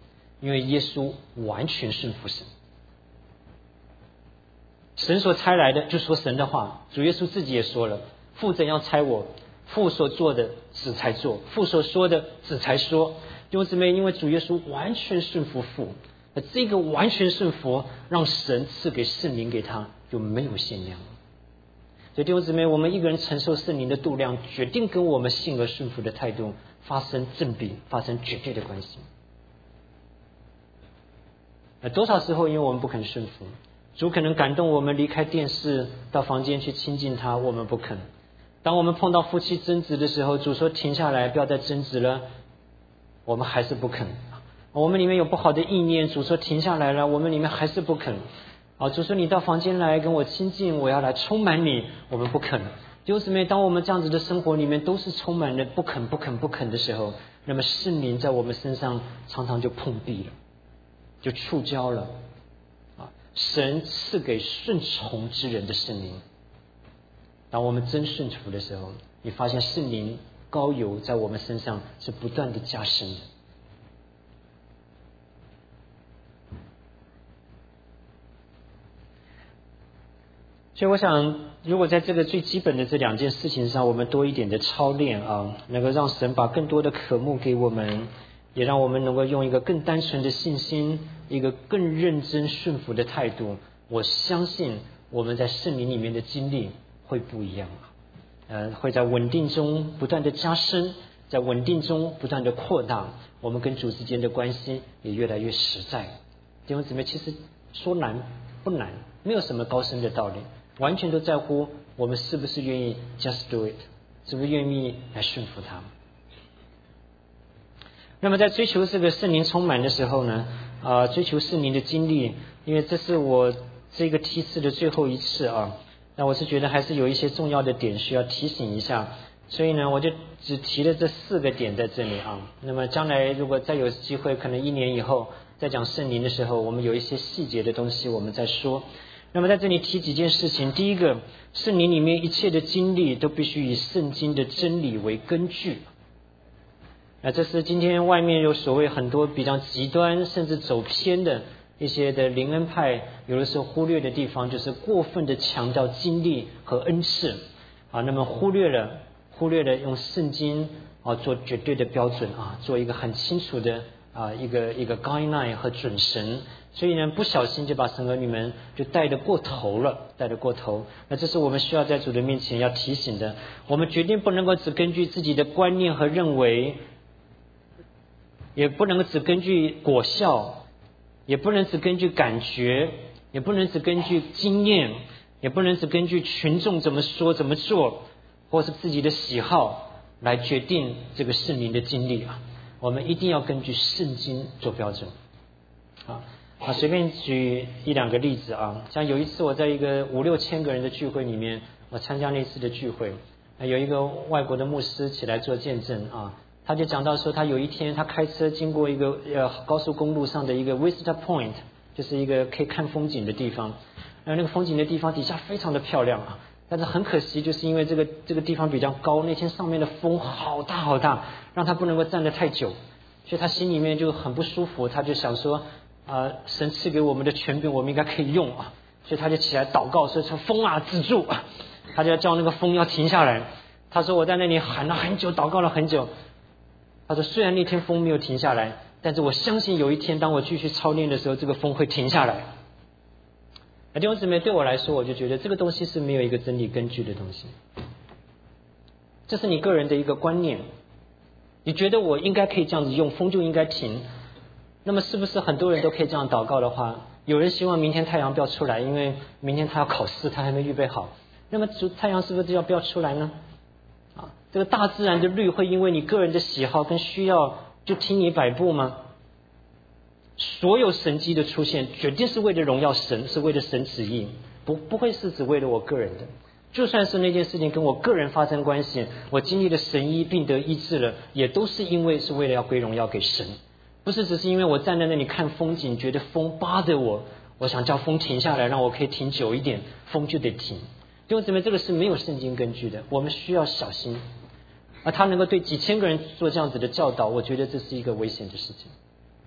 因为耶稣完全顺服神。神所差来的就说神的话，主耶稣自己也说了，父怎样差我，父所做的子才做，父所说的子才说。弟兄姊妹，因为主耶稣完全顺服父，这个完全顺服让神赐给圣灵给他就没有限量。所以弟兄姊妹，我们一个人承受圣灵的度量，决定跟我们信而顺服的态度发生正比，发生绝对的关系。那多少时候因为我们不肯顺服，主可能感动我们离开电视到房间去亲近他，我们不肯。当我们碰到夫妻争执的时候，主说停下来，不要再争执了，我们还是不肯。我们里面有不好的意念，主说停下来了，我们里面还是不肯。啊，主说你到房间来跟我亲近，我要来充满你，我们不肯。弟兄姊妹，当我们这样子的生活里面都是充满了不肯不肯不肯的时候，那么圣灵在我们身上常常就碰壁了，就触礁了。啊，神赐给顺从之人的圣灵，当我们真顺服的时候，你发现圣灵膏油在我们身上是不断的加深的。所以我想，如果在这个最基本的这两件事情上，我们多一点的操练啊，能够让神把更多的渴慕给我们，也让我们能够用一个更单纯的信心，一个更认真顺服的态度，我相信我们在圣灵里面的经历会不一样啊，呃，会在稳定中不断的加深，在稳定中不断的扩大，我们跟主之间的关系也越来越实在。弟兄姊妹，其实说难不难，没有什么高深的道理，完全都在乎我们是不是愿意 just do it， 是不是愿意来顺服他。那么在追求这个圣灵充满的时候呢，啊、呃，追求圣灵的经历，因为这是我这个梯次的最后一次啊，那我是觉得还是有一些重要的点需要提醒一下，所以呢，我就只提了这四个点在这里啊。那么将来如果再有机会，可能一年以后再讲圣灵的时候，我们有一些细节的东西我们再说。那么在这里提几件事情，第一个，圣灵里面一切的经历都必须以圣经的真理为根据。那这是今天外面有所谓很多比较极端甚至走偏的一些的灵恩派，有的时候忽略的地方，就是过分的强调经历和恩赐啊，那么忽略了忽略了用圣经啊做绝对的标准啊，做一个很清楚的啊一个一个 guideline 和准绳，所以呢不小心就把神儿女们就带得过头了，带得过头。那这是我们需要在主的面前要提醒的，我们决定不能够只根据自己的观念和认为，也不能只根据果效，也不能只根据感觉，也不能只根据经验，也不能只根据群众怎么说怎么做，或是自己的喜好来决定这个圣灵的经历啊。我们一定要根据圣经做标准啊。啊，随便举一两个例子啊，像有一次我在一个五六千个人的聚会里面，我参加那次的聚会，有一个外国的牧师起来做见证啊。他就讲到说，他有一天他开车经过一个呃高速公路上的一个 visitor point， 就是一个可以看风景的地方。然后那个风景的地方底下非常的漂亮啊，但是很可惜，就是因为这个这个地方比较高，那天上面的风好大好大，让他不能够站得太久，所以他心里面就很不舒服。他就想说，啊、呃，神赐给我们的权柄，我们应该可以用啊，所以他就起来祷告说：“说风啊，止住！”他就要叫那个风要停下来。他说：“我在那里喊了很久，祷告了很久。”他说虽然那天风没有停下来，但是我相信有一天当我继续操练的时候，这个风会停下来。弟兄姊妹，对我来说，我就觉得这个东西是没有一个真理根据的东西，这是你个人的一个观念，你觉得我应该可以这样子用，风就应该停。那么是不是很多人都可以这样祷告的话，有人希望明天太阳不要出来，因为明天他要考试，他还没预备好，那么太阳是不是就要不要出来呢？啊，这个大自然的律会因为你个人的喜好跟需要就听你摆布吗？所有神迹的出现绝对是为了荣耀神，是为了神旨意，不不会是只为了我个人的。就算是那件事情跟我个人发生关系，我经历了神医病得医治了，也都是因为是为了要归荣耀给神，不是只是因为我站在那里看风景，觉得风巴着我，我想叫风停下来，让我可以停久一点，风就得停。弟兄姊妹，这个是没有圣经根据的，我们需要小心。而他能够对几千个人做这样子的教导，我觉得这是一个危险的事情。好，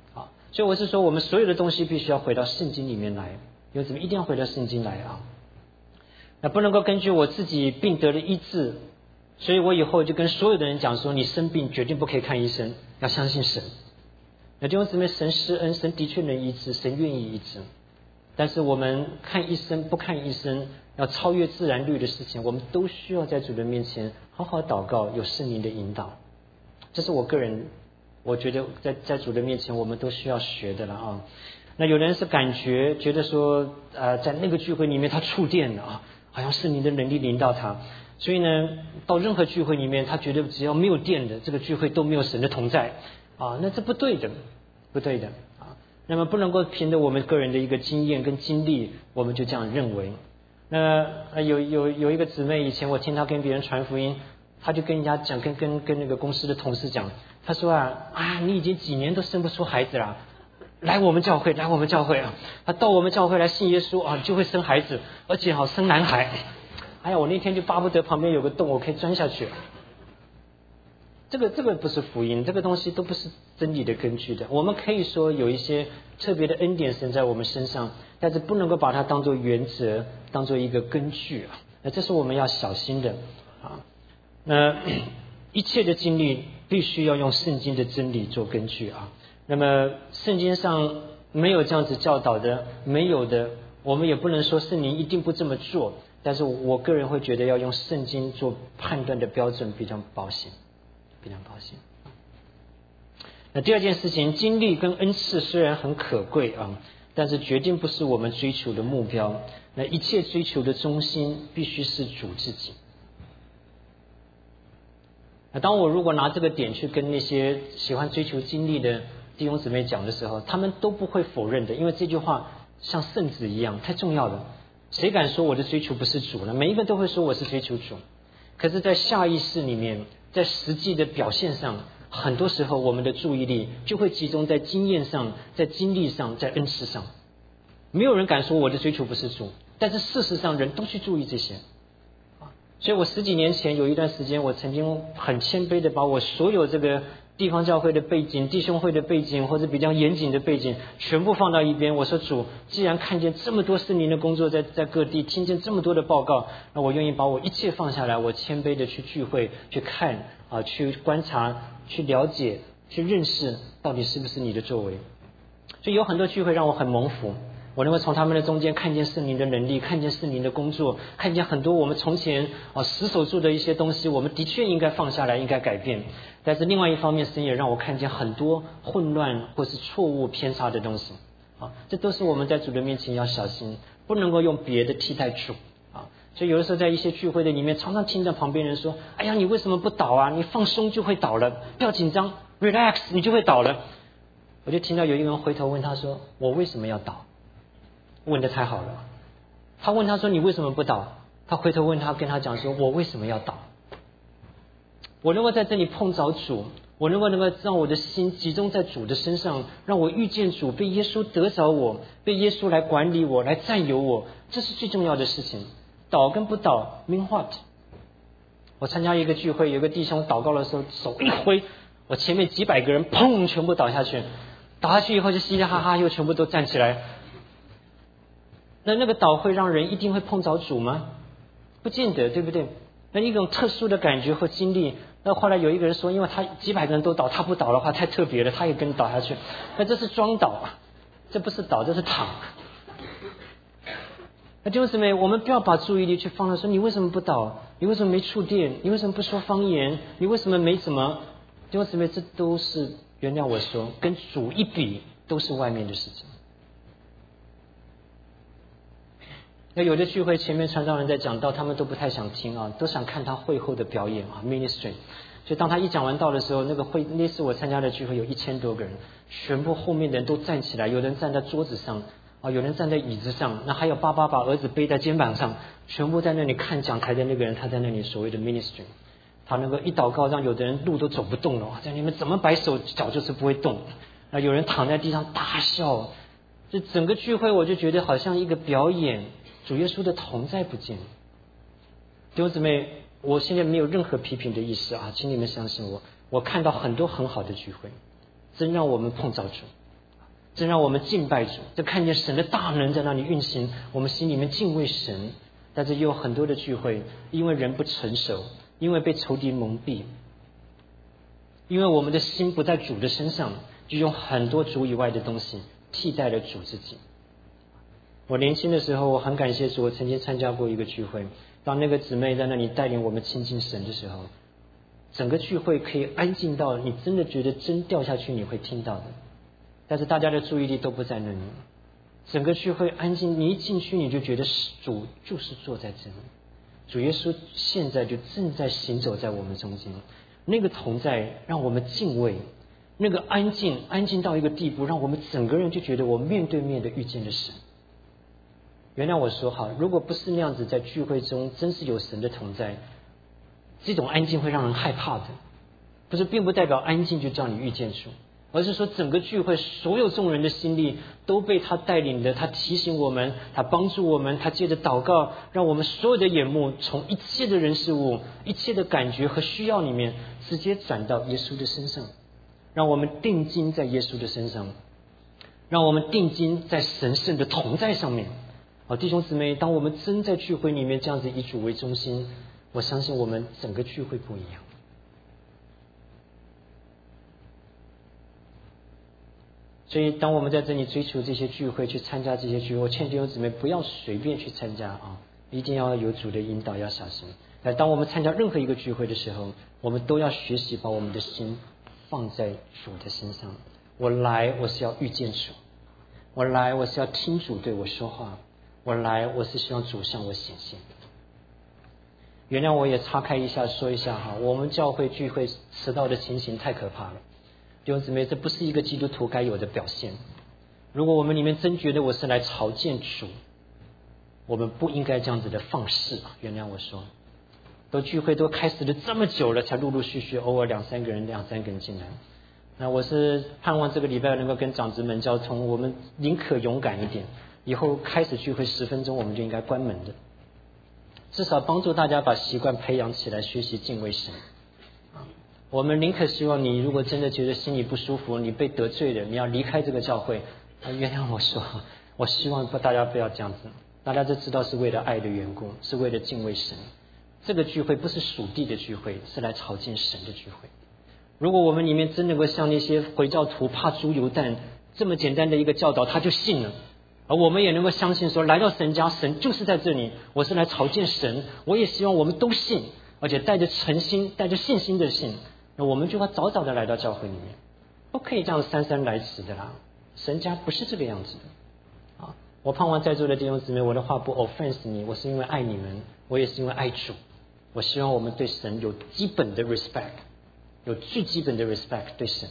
所以我是说，我们所有的东西必须要回到圣经里面来，有怎么一定要回到圣经来啊？那不能够根据我自己病得了医治，所以我以后就跟所有的人讲说，你生病绝对不可以看医生，要相信神。那弟兄姊妹，神施恩，神的确能医治，神愿意医治。但是我们看医生不看医生，要超越自然律的事情，我们都需要在主的面前好好祷告，有圣灵的引导。这是我个人我觉得在在主的面前我们都需要学的了啊。那有人是感觉觉得说呃在那个聚会里面他触电了啊，好像圣灵的能力临到他，所以呢到任何聚会里面他觉得只要没有电的这个聚会都没有神的同在啊，那这不对的，不对的啊。那么不能够凭着我们个人的一个经验跟经历我们就这样认为。那有有有一个姊妹，以前我听她跟别人传福音，她就跟人家讲，跟跟跟那个公司的同事讲，她说啊啊你已经几年都生不出孩子了，来我们教会，来我们教会啊，他到我们教会来信耶稣啊，就会生孩子，而且好生男孩。哎呀，我那天就巴不得旁边有个洞，我可以钻下去。这个这个不是福音，这个东西都不是真理的根据的。我们可以说有一些特别的恩典神在我们身上，但是不能够把它当作原则，当作一个根据啊。那这是我们要小心的啊。那一切的经历必须要用圣经的真理做根据啊。那么圣经上没有这样子教导的，没有的，我们也不能说圣灵一定不这么做，但是我个人会觉得要用圣经做判断的标准比较保险，非常保险。那第二件事情，经历跟恩赐虽然很可贵啊，但是决定不是我们追求的目标。那一切追求的中心必须是主自己。那当我如果拿这个点去跟那些喜欢追求经历的弟兄姊妹讲的时候，他们都不会否认的，因为这句话像圣旨一样太重要了。谁敢说我的追求不是主呢？每一个都会说我是追求主，可是在下意识里面，在实际的表现上，很多时候我们的注意力就会集中在经验上，在经历上，在恩赐上。没有人敢说我的追求不是主，但是事实上人都去注意这些。所以我十几年前有一段时间，我曾经很谦卑的把我所有这个地方教会的背景、弟兄会的背景或者比较严谨的背景全部放到一边。我说主，既然看见这么多圣灵的工作在在各地，听见这么多的报告，那我愿意把我一切放下来，我谦卑的去聚会、去看啊、去观察、去了解、去认识到底是不是你的作为。所以有很多聚会让我很蒙福。我能够从他们的中间看见圣灵的能力，看见圣灵的工作，看见很多我们从前啊死守住的一些东西，我们的确应该放下来，应该改变。但是另外一方面，神也让我看见很多混乱或是错误偏差的东西啊，这都是我们在主的面前要小心，不能够用别的替代主啊。所以有的时候在一些聚会的里面，常常听到旁边人说：“哎呀，你为什么不倒啊？你放松就会倒了，不要紧张 ，relax， 你就会倒了。”我就听到有一个人回头问他说：“我为什么要倒？”问得太好了。他问他说：“你为什么不倒？”他回头问他，跟他讲说：“我为什么要倒？”我能够在这里碰着主，我能够能够让我的心集中在主的身上，让我遇见主，被耶稣得着我，被耶稣来管理我，来占有我，这是最重要的事情。倒跟不倒 mean what？ 我参加一个聚会，有个弟兄祷告的时候手一挥，我前面几百个人砰全部倒下去，倒下去以后就嘻嘻哈哈又全部都站起来。那那个倒会让人一定会碰着主吗？不见得，对不对？那一种特殊的感觉和经历。那后来有一个人说，因为他几百个人都倒，他不倒的话太特别了，他也跟倒下去。那这是装倒，这不是倒，这是躺。那弟兄姊妹，我们不要把注意力去放在说你为什么不倒，你为什么没触电，你为什么不说方言，你为什么没怎么？弟兄姊妹，这都是原谅我说，跟主一比，都是外面的事情。那有的聚会前面传道人在讲道，他们都不太想听啊，都想看他会后的表演啊 ministry。所以当他一讲完道的时候，那个会那次我参加的聚会有一千多个人，全部后面的人都站起来，有人站在桌子上啊，有人站在椅子上，那还有爸爸把儿子背在肩膀上，全部在那里看讲台的那个人，他在那里所谓的 ministry。他那个一祷告，让有的人路都走不动了，在里面怎么摆手脚就是不会动。那有人躺在地上大笑，这整个聚会我就觉得好像一个表演。主耶稣的同在不见。弟兄姊妹，我现在没有任何批评的意思啊，请你们相信我，我看到很多很好的聚会，真让我们碰着主。 这让我们敬拜主，这看见神的大能在那里运行，我们心里面敬畏神。但是也有很多的聚会，因为人不成熟，因为被仇敌蒙蔽，因为我们的心不在主的身上，就用很多主以外的东西替代了主自己。我年轻的时候，我很感谢主，我曾经参加过一个聚会，当那个姊妹在那里带领我们亲近神的时候，整个聚会可以安静到你真的觉得针掉下去你会听到的，但是大家的注意力都不在那里，整个聚会安静，你一进去你就觉得主就是坐在这里，主耶稣现在就正在行走在我们中间，那个同在让我们敬畏，那个安静安静到一个地步，让我们整个人就觉得我面对面的遇见了神。原谅我说好，如果不是那样子，在聚会中真是有神的同在，这种安静会让人害怕的。不是并不代表安静就叫你遇见主，而是说整个聚会所有众人的心力都被他带领的，他提醒我们，他帮助我们，他借着祷告让我们所有的眼目从一切的人事物，一切的感觉和需要里面直接转到耶稣的身上，让我们定睛在耶稣的身上，让我们定睛在神圣的同在上面。好，弟兄姊妹，当我们真在聚会里面这样子以主为中心，我相信我们整个聚会不一样。所以当我们在这里追求这些聚会，去参加这些聚会，我劝弟兄姊妹不要随便去参加啊，一定要有主的引导，要小心。但当我们参加任何一个聚会的时候，我们都要学习把我们的心放在主的身上。我来我是要遇见主，我来我是要听主对我说话，我来我是希望主向我显现。原谅我也岔开一下说一下哈，我们教会聚会迟到的情形太可怕了，弟兄姊妹，这不是一个基督徒该有的表现。如果我们里面真觉得我是来朝见主，我们不应该这样子的放肆。原谅我说，都聚会都开始了这么久了，才陆陆续续偶尔两三个人两三个人进来。那我是盼望这个礼拜能够跟长子们交通，我们宁可勇敢一点，以后开始聚会十分钟我们就应该关门的，至少帮助大家把习惯培养起来，学习敬畏神。我们宁可希望你如果真的觉得心里不舒服，你被得罪了，你要离开这个教会，原谅我说，我希望大家不要这样子，大家都知道是为了爱的缘故，是为了敬畏神。这个聚会不是属地的聚会，是来朝见神的聚会。如果我们里面真能够像那些回教徒怕猪油蛋这么简单的一个教导他就信了，而我们也能够相信说来到神家，神就是在这里，我是来朝见神，我也希望我们都信，而且带着诚心带着信心的信，那我们就要早早的来到教会里面，不可以这样姗姗来迟的啦。神家不是这个样子的啊！我盼望在座的弟兄姊妹，我的话不 offense 你，我是因为爱你们，我也是因为爱主。我希望我们对神有基本的 respect， 有最基本的 respect 对神。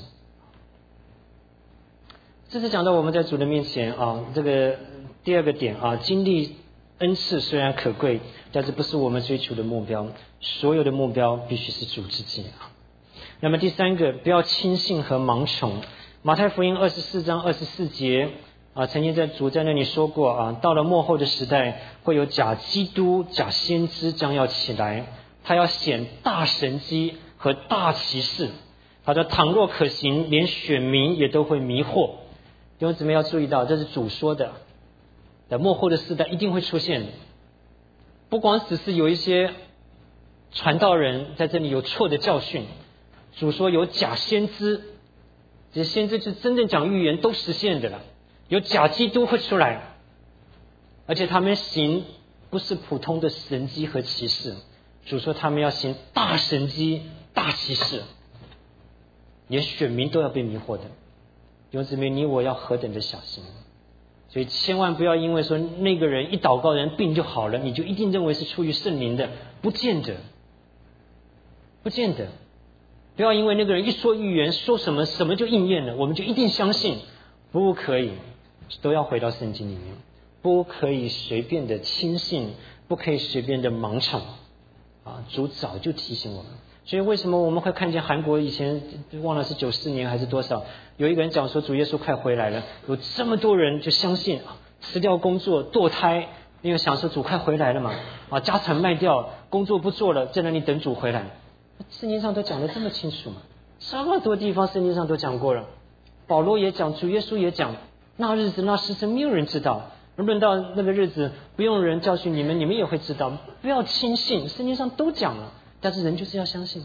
这是讲到我们在主的面前啊，这个第二个点啊，经历恩赐虽然可贵，但是不是我们追求的目标，所有的目标必须是主自己啊。那么第三个，不要轻信和盲从。马太福音二十四章二十四节啊，曾经在主在那里说过啊，到了末后的时代，会有假基督、假先知将要起来，他要显大神迹和大奇事。他说，倘若可行，连选民也都会迷惑。弟兄姊妹要注意到，这是主说的，在末后的时代一定会出现的。不光只是有一些传道人在这里有错的教训，主说有假先知，这些先知是真正讲预言都实现的了。有假基督会出来，而且他们行不是普通的神迹和奇事，主说他们要行大神迹、大奇事，连选民都要被迷惑的。弟兄姊妹，你我要何等的小心！所以千万不要因为说那个人一祷告人病就好了，你就一定认为是出于圣灵的，不见得，不见得。不要因为那个人一说预言，说什么什么就应验了，我们就一定相信，不可以。都要回到圣经里面，不可以随便的轻信，不可以随便的盲从啊！主早就提醒我们，所以为什么我们会看见韩国以前忘了是九四年还是多少，有一个人讲说主耶稣快回来了，有这么多人就相信啊，辞掉工作堕胎，因为想说主快回来了嘛啊，家产卖掉，工作不做了，在那里等主回来。圣经上都讲得这么清楚嘛，这么多地方圣经上都讲过了，保罗也讲，主耶稣也讲， 那日子那时辰没有人知道，论到那个日子不用人教训你们，你们也会知道。不要轻信，圣经上都讲了，但是人就是要相信。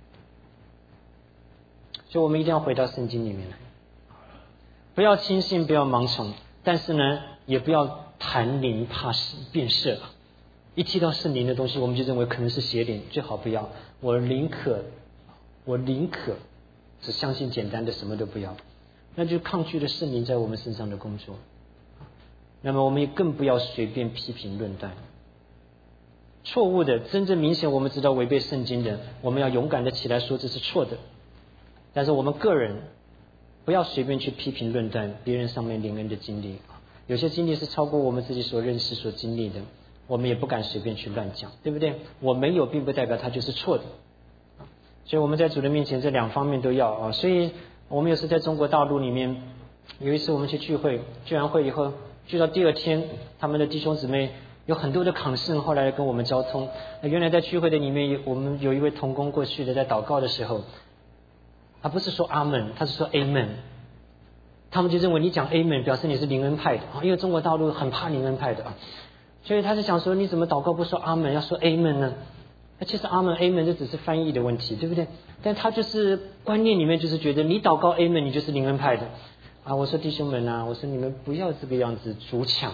所以我们一定要回到圣经里面来，不要轻信，不要盲从，但是呢也不要谈灵怕变色。一提到圣灵的东西，我们就认为可能是邪灵，最好不要。我宁可我宁可只相信简单的，什么都不要，那就抗拒了圣灵在我们身上的工作。那么我们也更不要随便批评论断错误的，真正明显我们知道违背圣经的，我们要勇敢的起来说这是错的。但是我们个人不要随便去批评论断别人上面灵恩的经历，有些经历是超过我们自己所认识所经历的，我们也不敢随便去乱讲，对不对？我没有并不代表它就是错的。所以我们在主的面前这两方面都要啊。所以我们有时在中国大陆里面，有一次我们去聚会，聚完会以后，聚到第二天，他们的弟兄姊妹有很多的抗胜，后来跟我们交通。原来在聚会的里面，我们有一位同工过去的，在祷告的时候，他不是说阿门，他是说 amen。他们就认为你讲 amen 表示你是灵恩派的啊，因为中国大陆很怕灵恩派的啊，所以他就想说你怎么祷告不说阿门，要说 amen 呢？其实阿门 amen 这只是翻译的问题，对不对？但他就是观念里面就是觉得你祷告 amen 你就是灵恩派的啊。我说弟兄们啊，我说你们不要这个样子筑墙，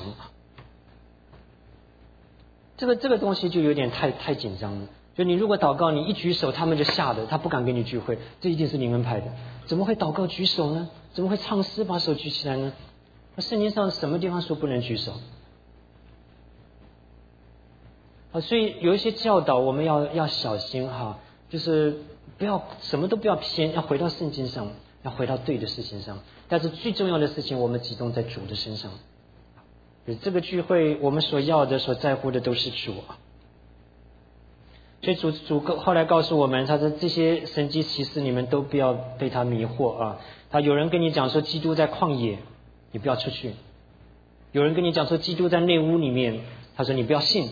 这个这个东西就有点太太紧张了。就你如果祷告，你一举手他们就吓得他不敢跟你聚会，这一定是灵恩派的。怎么会祷告举手呢？怎么会唱诗把手举起来呢？圣经上什么地方说不能举手啊？所以有一些教导我们要要小心哈，就是不要什么都不要偏，要回到圣经上，要回到对的事情上。但是最重要的事情，我们集中在主的身上。这个聚会我们所要的、所在乎的都是主啊。所以主主后来告诉我们，他说这些神迹奇事你们都不要被他迷惑啊。他有人跟你讲说基督在旷野，你不要出去；有人跟你讲说基督在内屋里面，他说你不要信，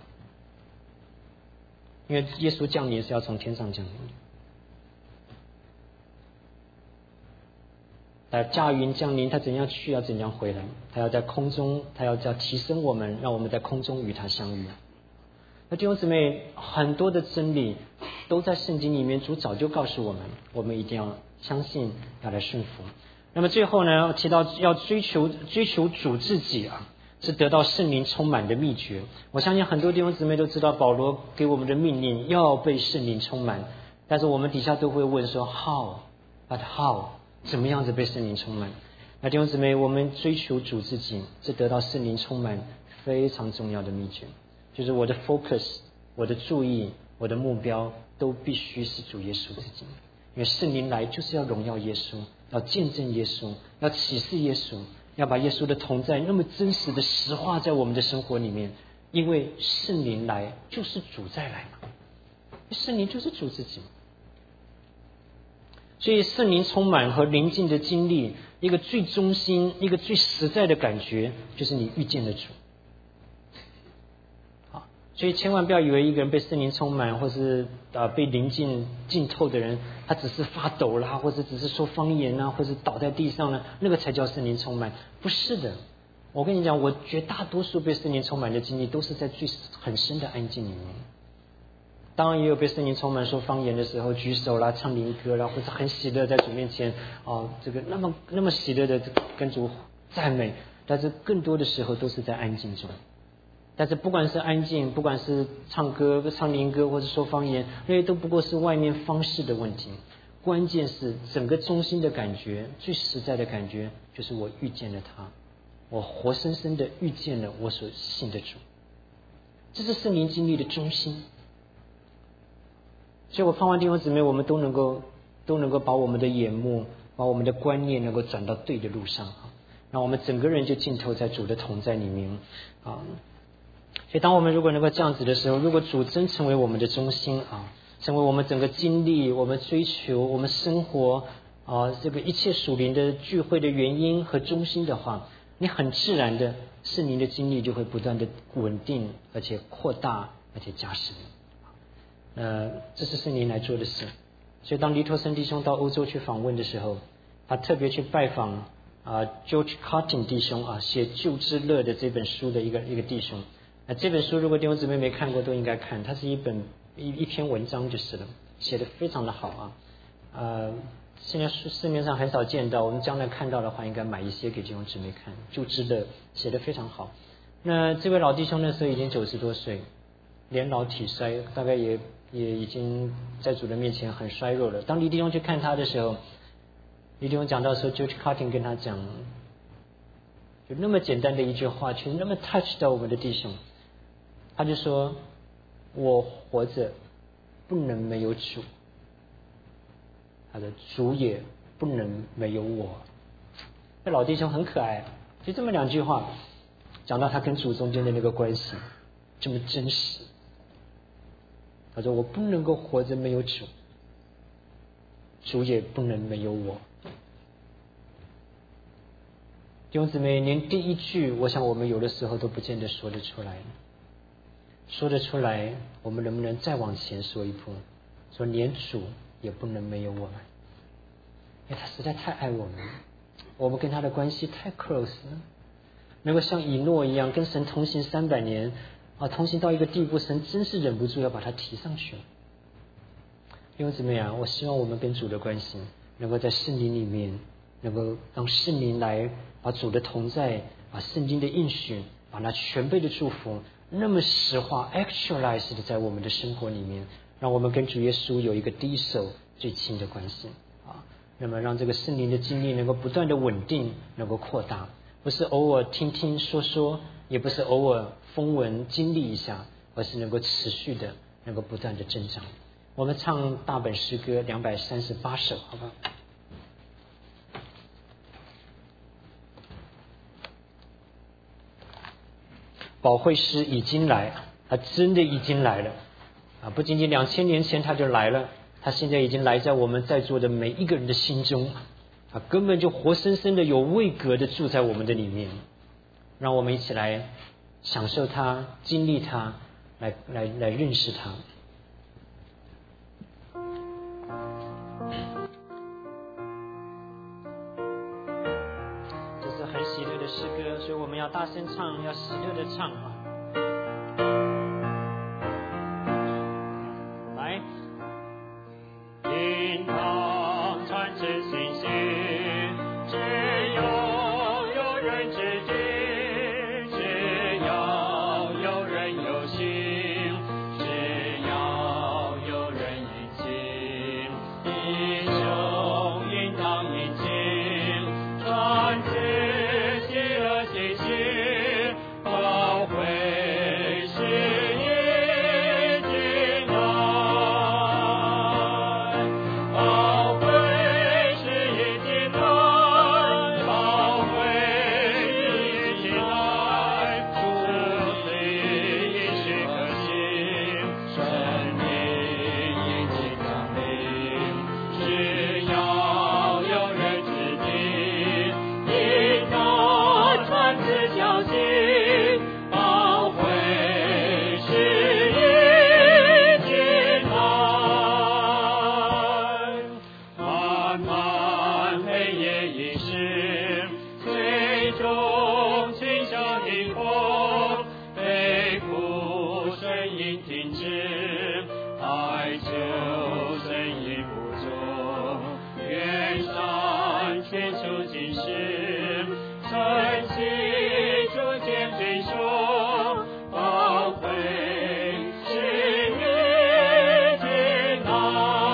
因为耶稣降临是要从天上降临。他驾云降临，他怎样去，要怎样回来？他要在空中，他要要提升我们，让我们在空中与他相遇。那弟兄姊妹，很多的真理都在圣经里面，主早就告诉我们，我们一定要相信，要来顺服。那么最后呢，提到要追求追求主自己啊，是得到圣灵充满的秘诀。我相信很多弟兄姊妹都知道保罗给我们的命令要被圣灵充满，但是我们底下都会问说 how but how 怎么样子被圣灵充满？那弟兄姊妹，我们追求主自己，是得到圣灵充满非常重要的秘诀。就是我的 focus， 我的注意，我的目标都必须是主耶稣自己。因为圣灵来就是要荣耀耶稣，要见证耶稣，要启示耶稣，要把耶稣的同在那么真实的实化在我们的生活里面。因为圣灵来就是主再来嘛，圣灵就是主自己。所以圣灵充满和灵境的经历，一个最中心、一个最实在的感觉，就是你遇见了主。所以千万不要以为一个人被圣灵充满，或是呃被灵境浸透的人，他只是发抖啦，或者只是说方言啊，或者倒在地上呢，那个才叫圣灵充满。不是的，我跟你讲，我绝大多数被圣灵充满的经历，都是在最很深的安静里面。当然也有被圣灵充满说方言的时候，举手啦、唱灵歌啦，或者很喜乐在主面前哦，这个那么那么喜乐的跟主赞美。但是更多的时候都是在安静中。但是不管是安静，不管是唱歌、唱灵歌，或者说方言，那些都不过是外面方式的问题。关键是整个中心的感觉，最实在的感觉，就是我遇见了他，我活生生的遇见了我所信的主。这是圣灵经历的中心。所以我盼望弟兄姊妹，我们都能够都能够把我们的眼目、把我们的观念能够转到对的路上啊，让我们整个人就浸透在主的同在里面啊。所以当我们如果能够这样子的时候，如果主真成为我们的中心啊，成为我们整个经历、我们追求、我们生活啊，这个一切属灵的聚会的原因和中心的话，你很自然的圣灵的经历就会不断的稳定，而且扩大，而且加深。呃，这是圣灵来做的事。所以当黎托生弟兄到欧洲去访问的时候，他特别去拜访啊 George Cartin 弟兄啊写《救之乐》的这本书的一个一个弟兄。那这本书如果弟兄姊妹没看过都应该看，它是一本一一篇文章就是了，写得非常的好啊。呃，现在市面上很少见到，我们将来看到的话，应该买一些给弟兄姊妹看。《救之乐》写得非常好。那这位老弟兄那时候已经九十多岁，年老体衰，大概也也已经在主的面前很衰弱了。当李弟兄去看他的时候，李弟兄讲到说 George Cartin 跟他讲，就那么简单的一句话，却那么 touch 到我们的弟兄。他就说，我活着不能没有主，他的主也不能没有我。那老弟兄很可爱，就这么两句话讲到他跟主中间的那个关系这么真实。他说我不能够活着没有主，主也不能没有我。弟兄姊妹，连第一句我想我们有的时候都不见得说得出来，说得出来我们能不能再往前说一步，说连主也不能没有我们。因为他实在太爱我们，我们跟他的关系太 close 了，能够像以诺一样跟神同行三百年啊，同行到一个地步，神真是忍不住要把他提上去。弟兄姊妹啊，我希望我们跟主的关系能够在圣灵里面，能够让圣灵来把主的同在，把圣经的应许，把那全备的祝福那么实化 actualize 的在我们的生活里面，让我们跟主耶稣有一个第一手最亲的关系啊。那么让这个圣灵的经历能够不断的稳定，能够扩大，不是偶尔听听说说，也不是偶尔风闻经历一下，而是能够持续的，能够不断的增长。我们唱大本诗歌两百三十八首，好不好？保惠师已经来，他真的已经来了啊！不仅仅两千年前他就来了，他现在已经来在我们在座的每一个人的心中，他根本就活生生的有位格的住在我们的里面。让我们一起来享受他，经历他，来来来认识他。这是很喜乐的诗歌，所以我们要大声唱，要喜乐的唱啊！来，天堂传至信息，只有有人知知，只要有人有心，只要有人殷勤，弟兄应当殷勤，传至喜乐信息，保惠是已经来，保惠是已经来，保惠已经来，主灵应许可行，神灵已经降临，只要有人知听，应当传此消息，保惠是已经来，漫漫黑夜已逝，最终倾向萤火，悲哭声音停止，哀求声音不作，愿山全球尽时，晨曦逐渐飞说，保惠是已经来，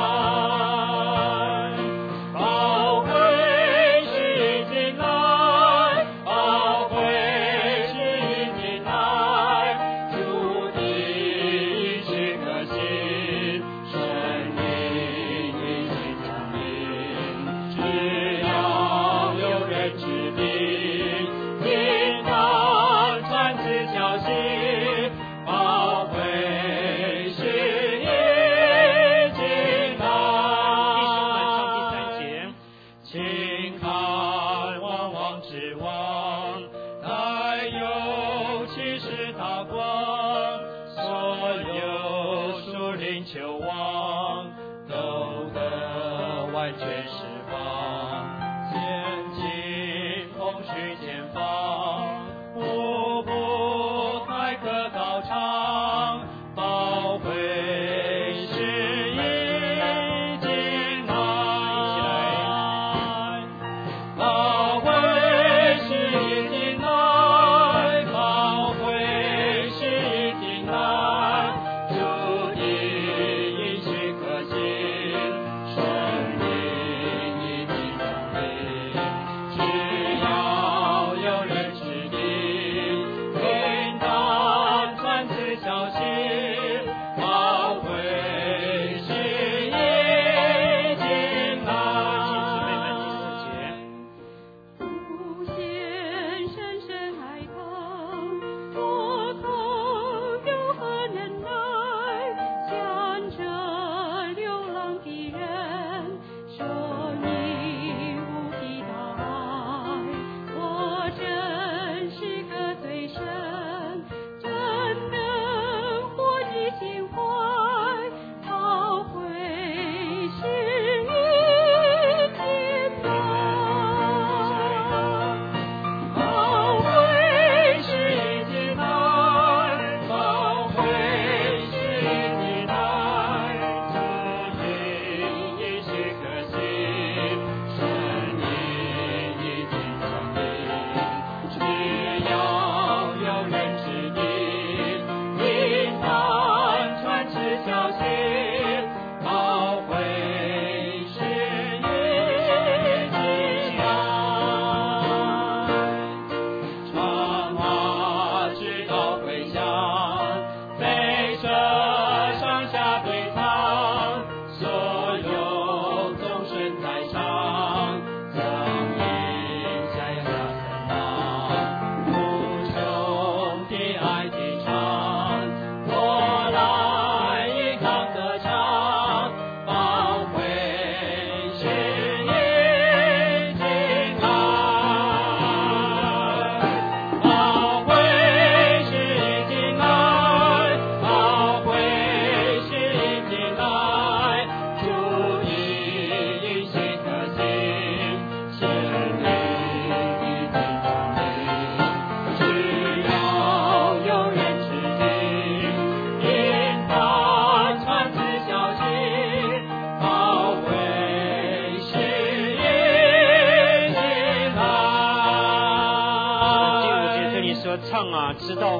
保惠是已经来，保惠是已经来，主的应许可行，神灵已经降临，只要有人知听，应当传此消息，保惠是已经来。请看望望之望，乃有启示大光，所有属灵求望，都得完全释放，前进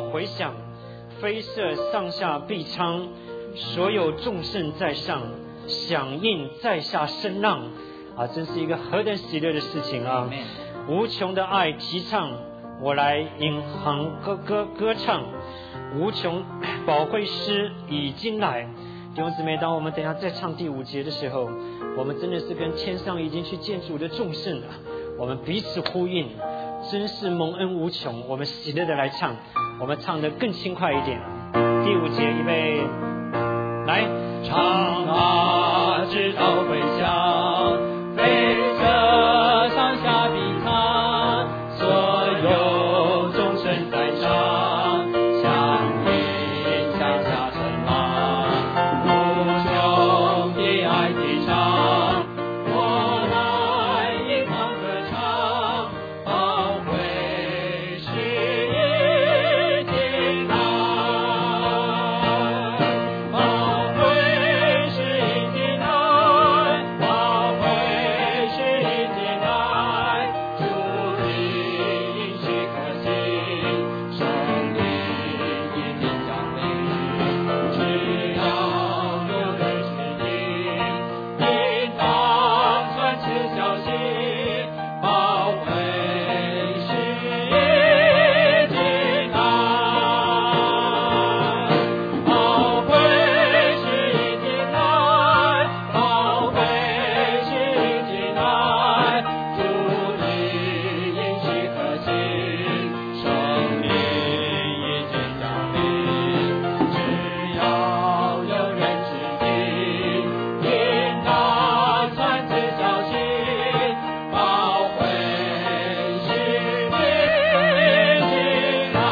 回响，飞射上下碧苍，所有众圣在上，响应在下声浪啊！真是一个何等喜乐的事情啊！无穷的爱提倡，我来引吭歌歌歌唱，无穷宝贵诗已经来。弟兄姊妹，当我们等一下再唱第五节的时候，我们真的是跟天上已经去见主的众圣了，我们彼此呼应，真是蒙恩无穷。我们喜乐的来唱，我们唱得更轻快一点。第五节，预备，来唱啊，直到回响，飞射上下碧苍，所有众生在上，响应在下声浪，无穷的爱提倡，我来引吭歌唱，宝贵是已经来，宝贵是已经来，宝贵是已经来，主的应许可信，圣灵引领降临，只要有人去听，应当传此消息，宝贵是已经来，宝贵是已经来，宝贵是已经来，主的应许可信，圣灵已经降临，只要有人去听，应当传此消息，宝贵是已经来。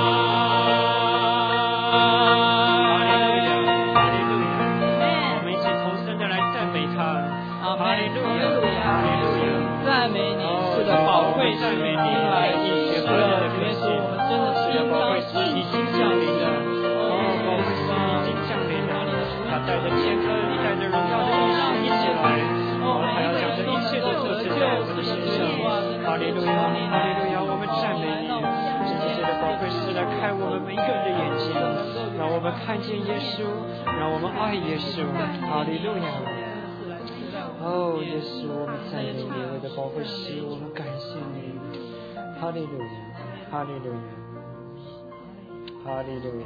我们一起同声的来赞美他。哈利路亚， 哈利路亚，赞美你，是的，宝贵是你来，是的，主耶稣，我们真的是应当已经降临了，哦，宝贵是已经降临了，他带着天科，你带着荣耀的意识一起来，我们还要将这一切都设置在我们的身上。哈利路亚，哈利路亚，我们赞美你，这一切的宝贵是来开我们每一个人的眼睛，让我们看见耶稣，让我们爱耶稣。哈利路亚。哦，耶稣，我们赞美你，我的宝贵师，我们感谢你。哈利路亚，哈利路亚，哈利路亚。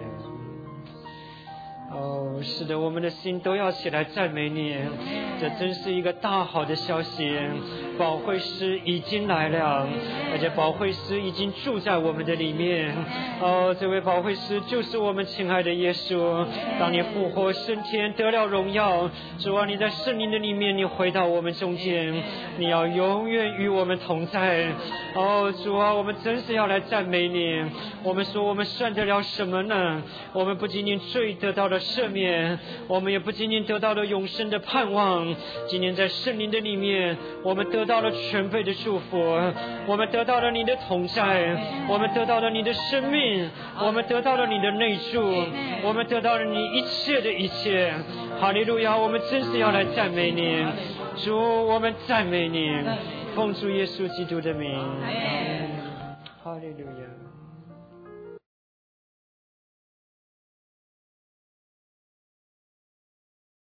哦，是的，我们的心都要起来赞美你，这真是一个大好的消息。宝贵师已经来了，而且宝贵师已经住在我们的里面。哦，这位宝贵师就是我们亲爱的耶稣。当你复活升天得了荣耀，主啊，你在圣灵的里面，你回到我们中间，你要永远与我们同在。哦，主啊，我们真是要来赞美你。我们说，我们算得了什么呢？我们不仅仅罪得到了赦免，我们也不仅仅得到了永生的盼望。今天在圣灵的里面，我们得到了全备的祝福，我们得到了你的同在，我们得到了你的生命，我们得到了你的内住，我们得到了你一切的一切。哈利路亚！我们真是要来赞美你，主，我们赞美你，奉主耶稣基督的名。哈利路亚。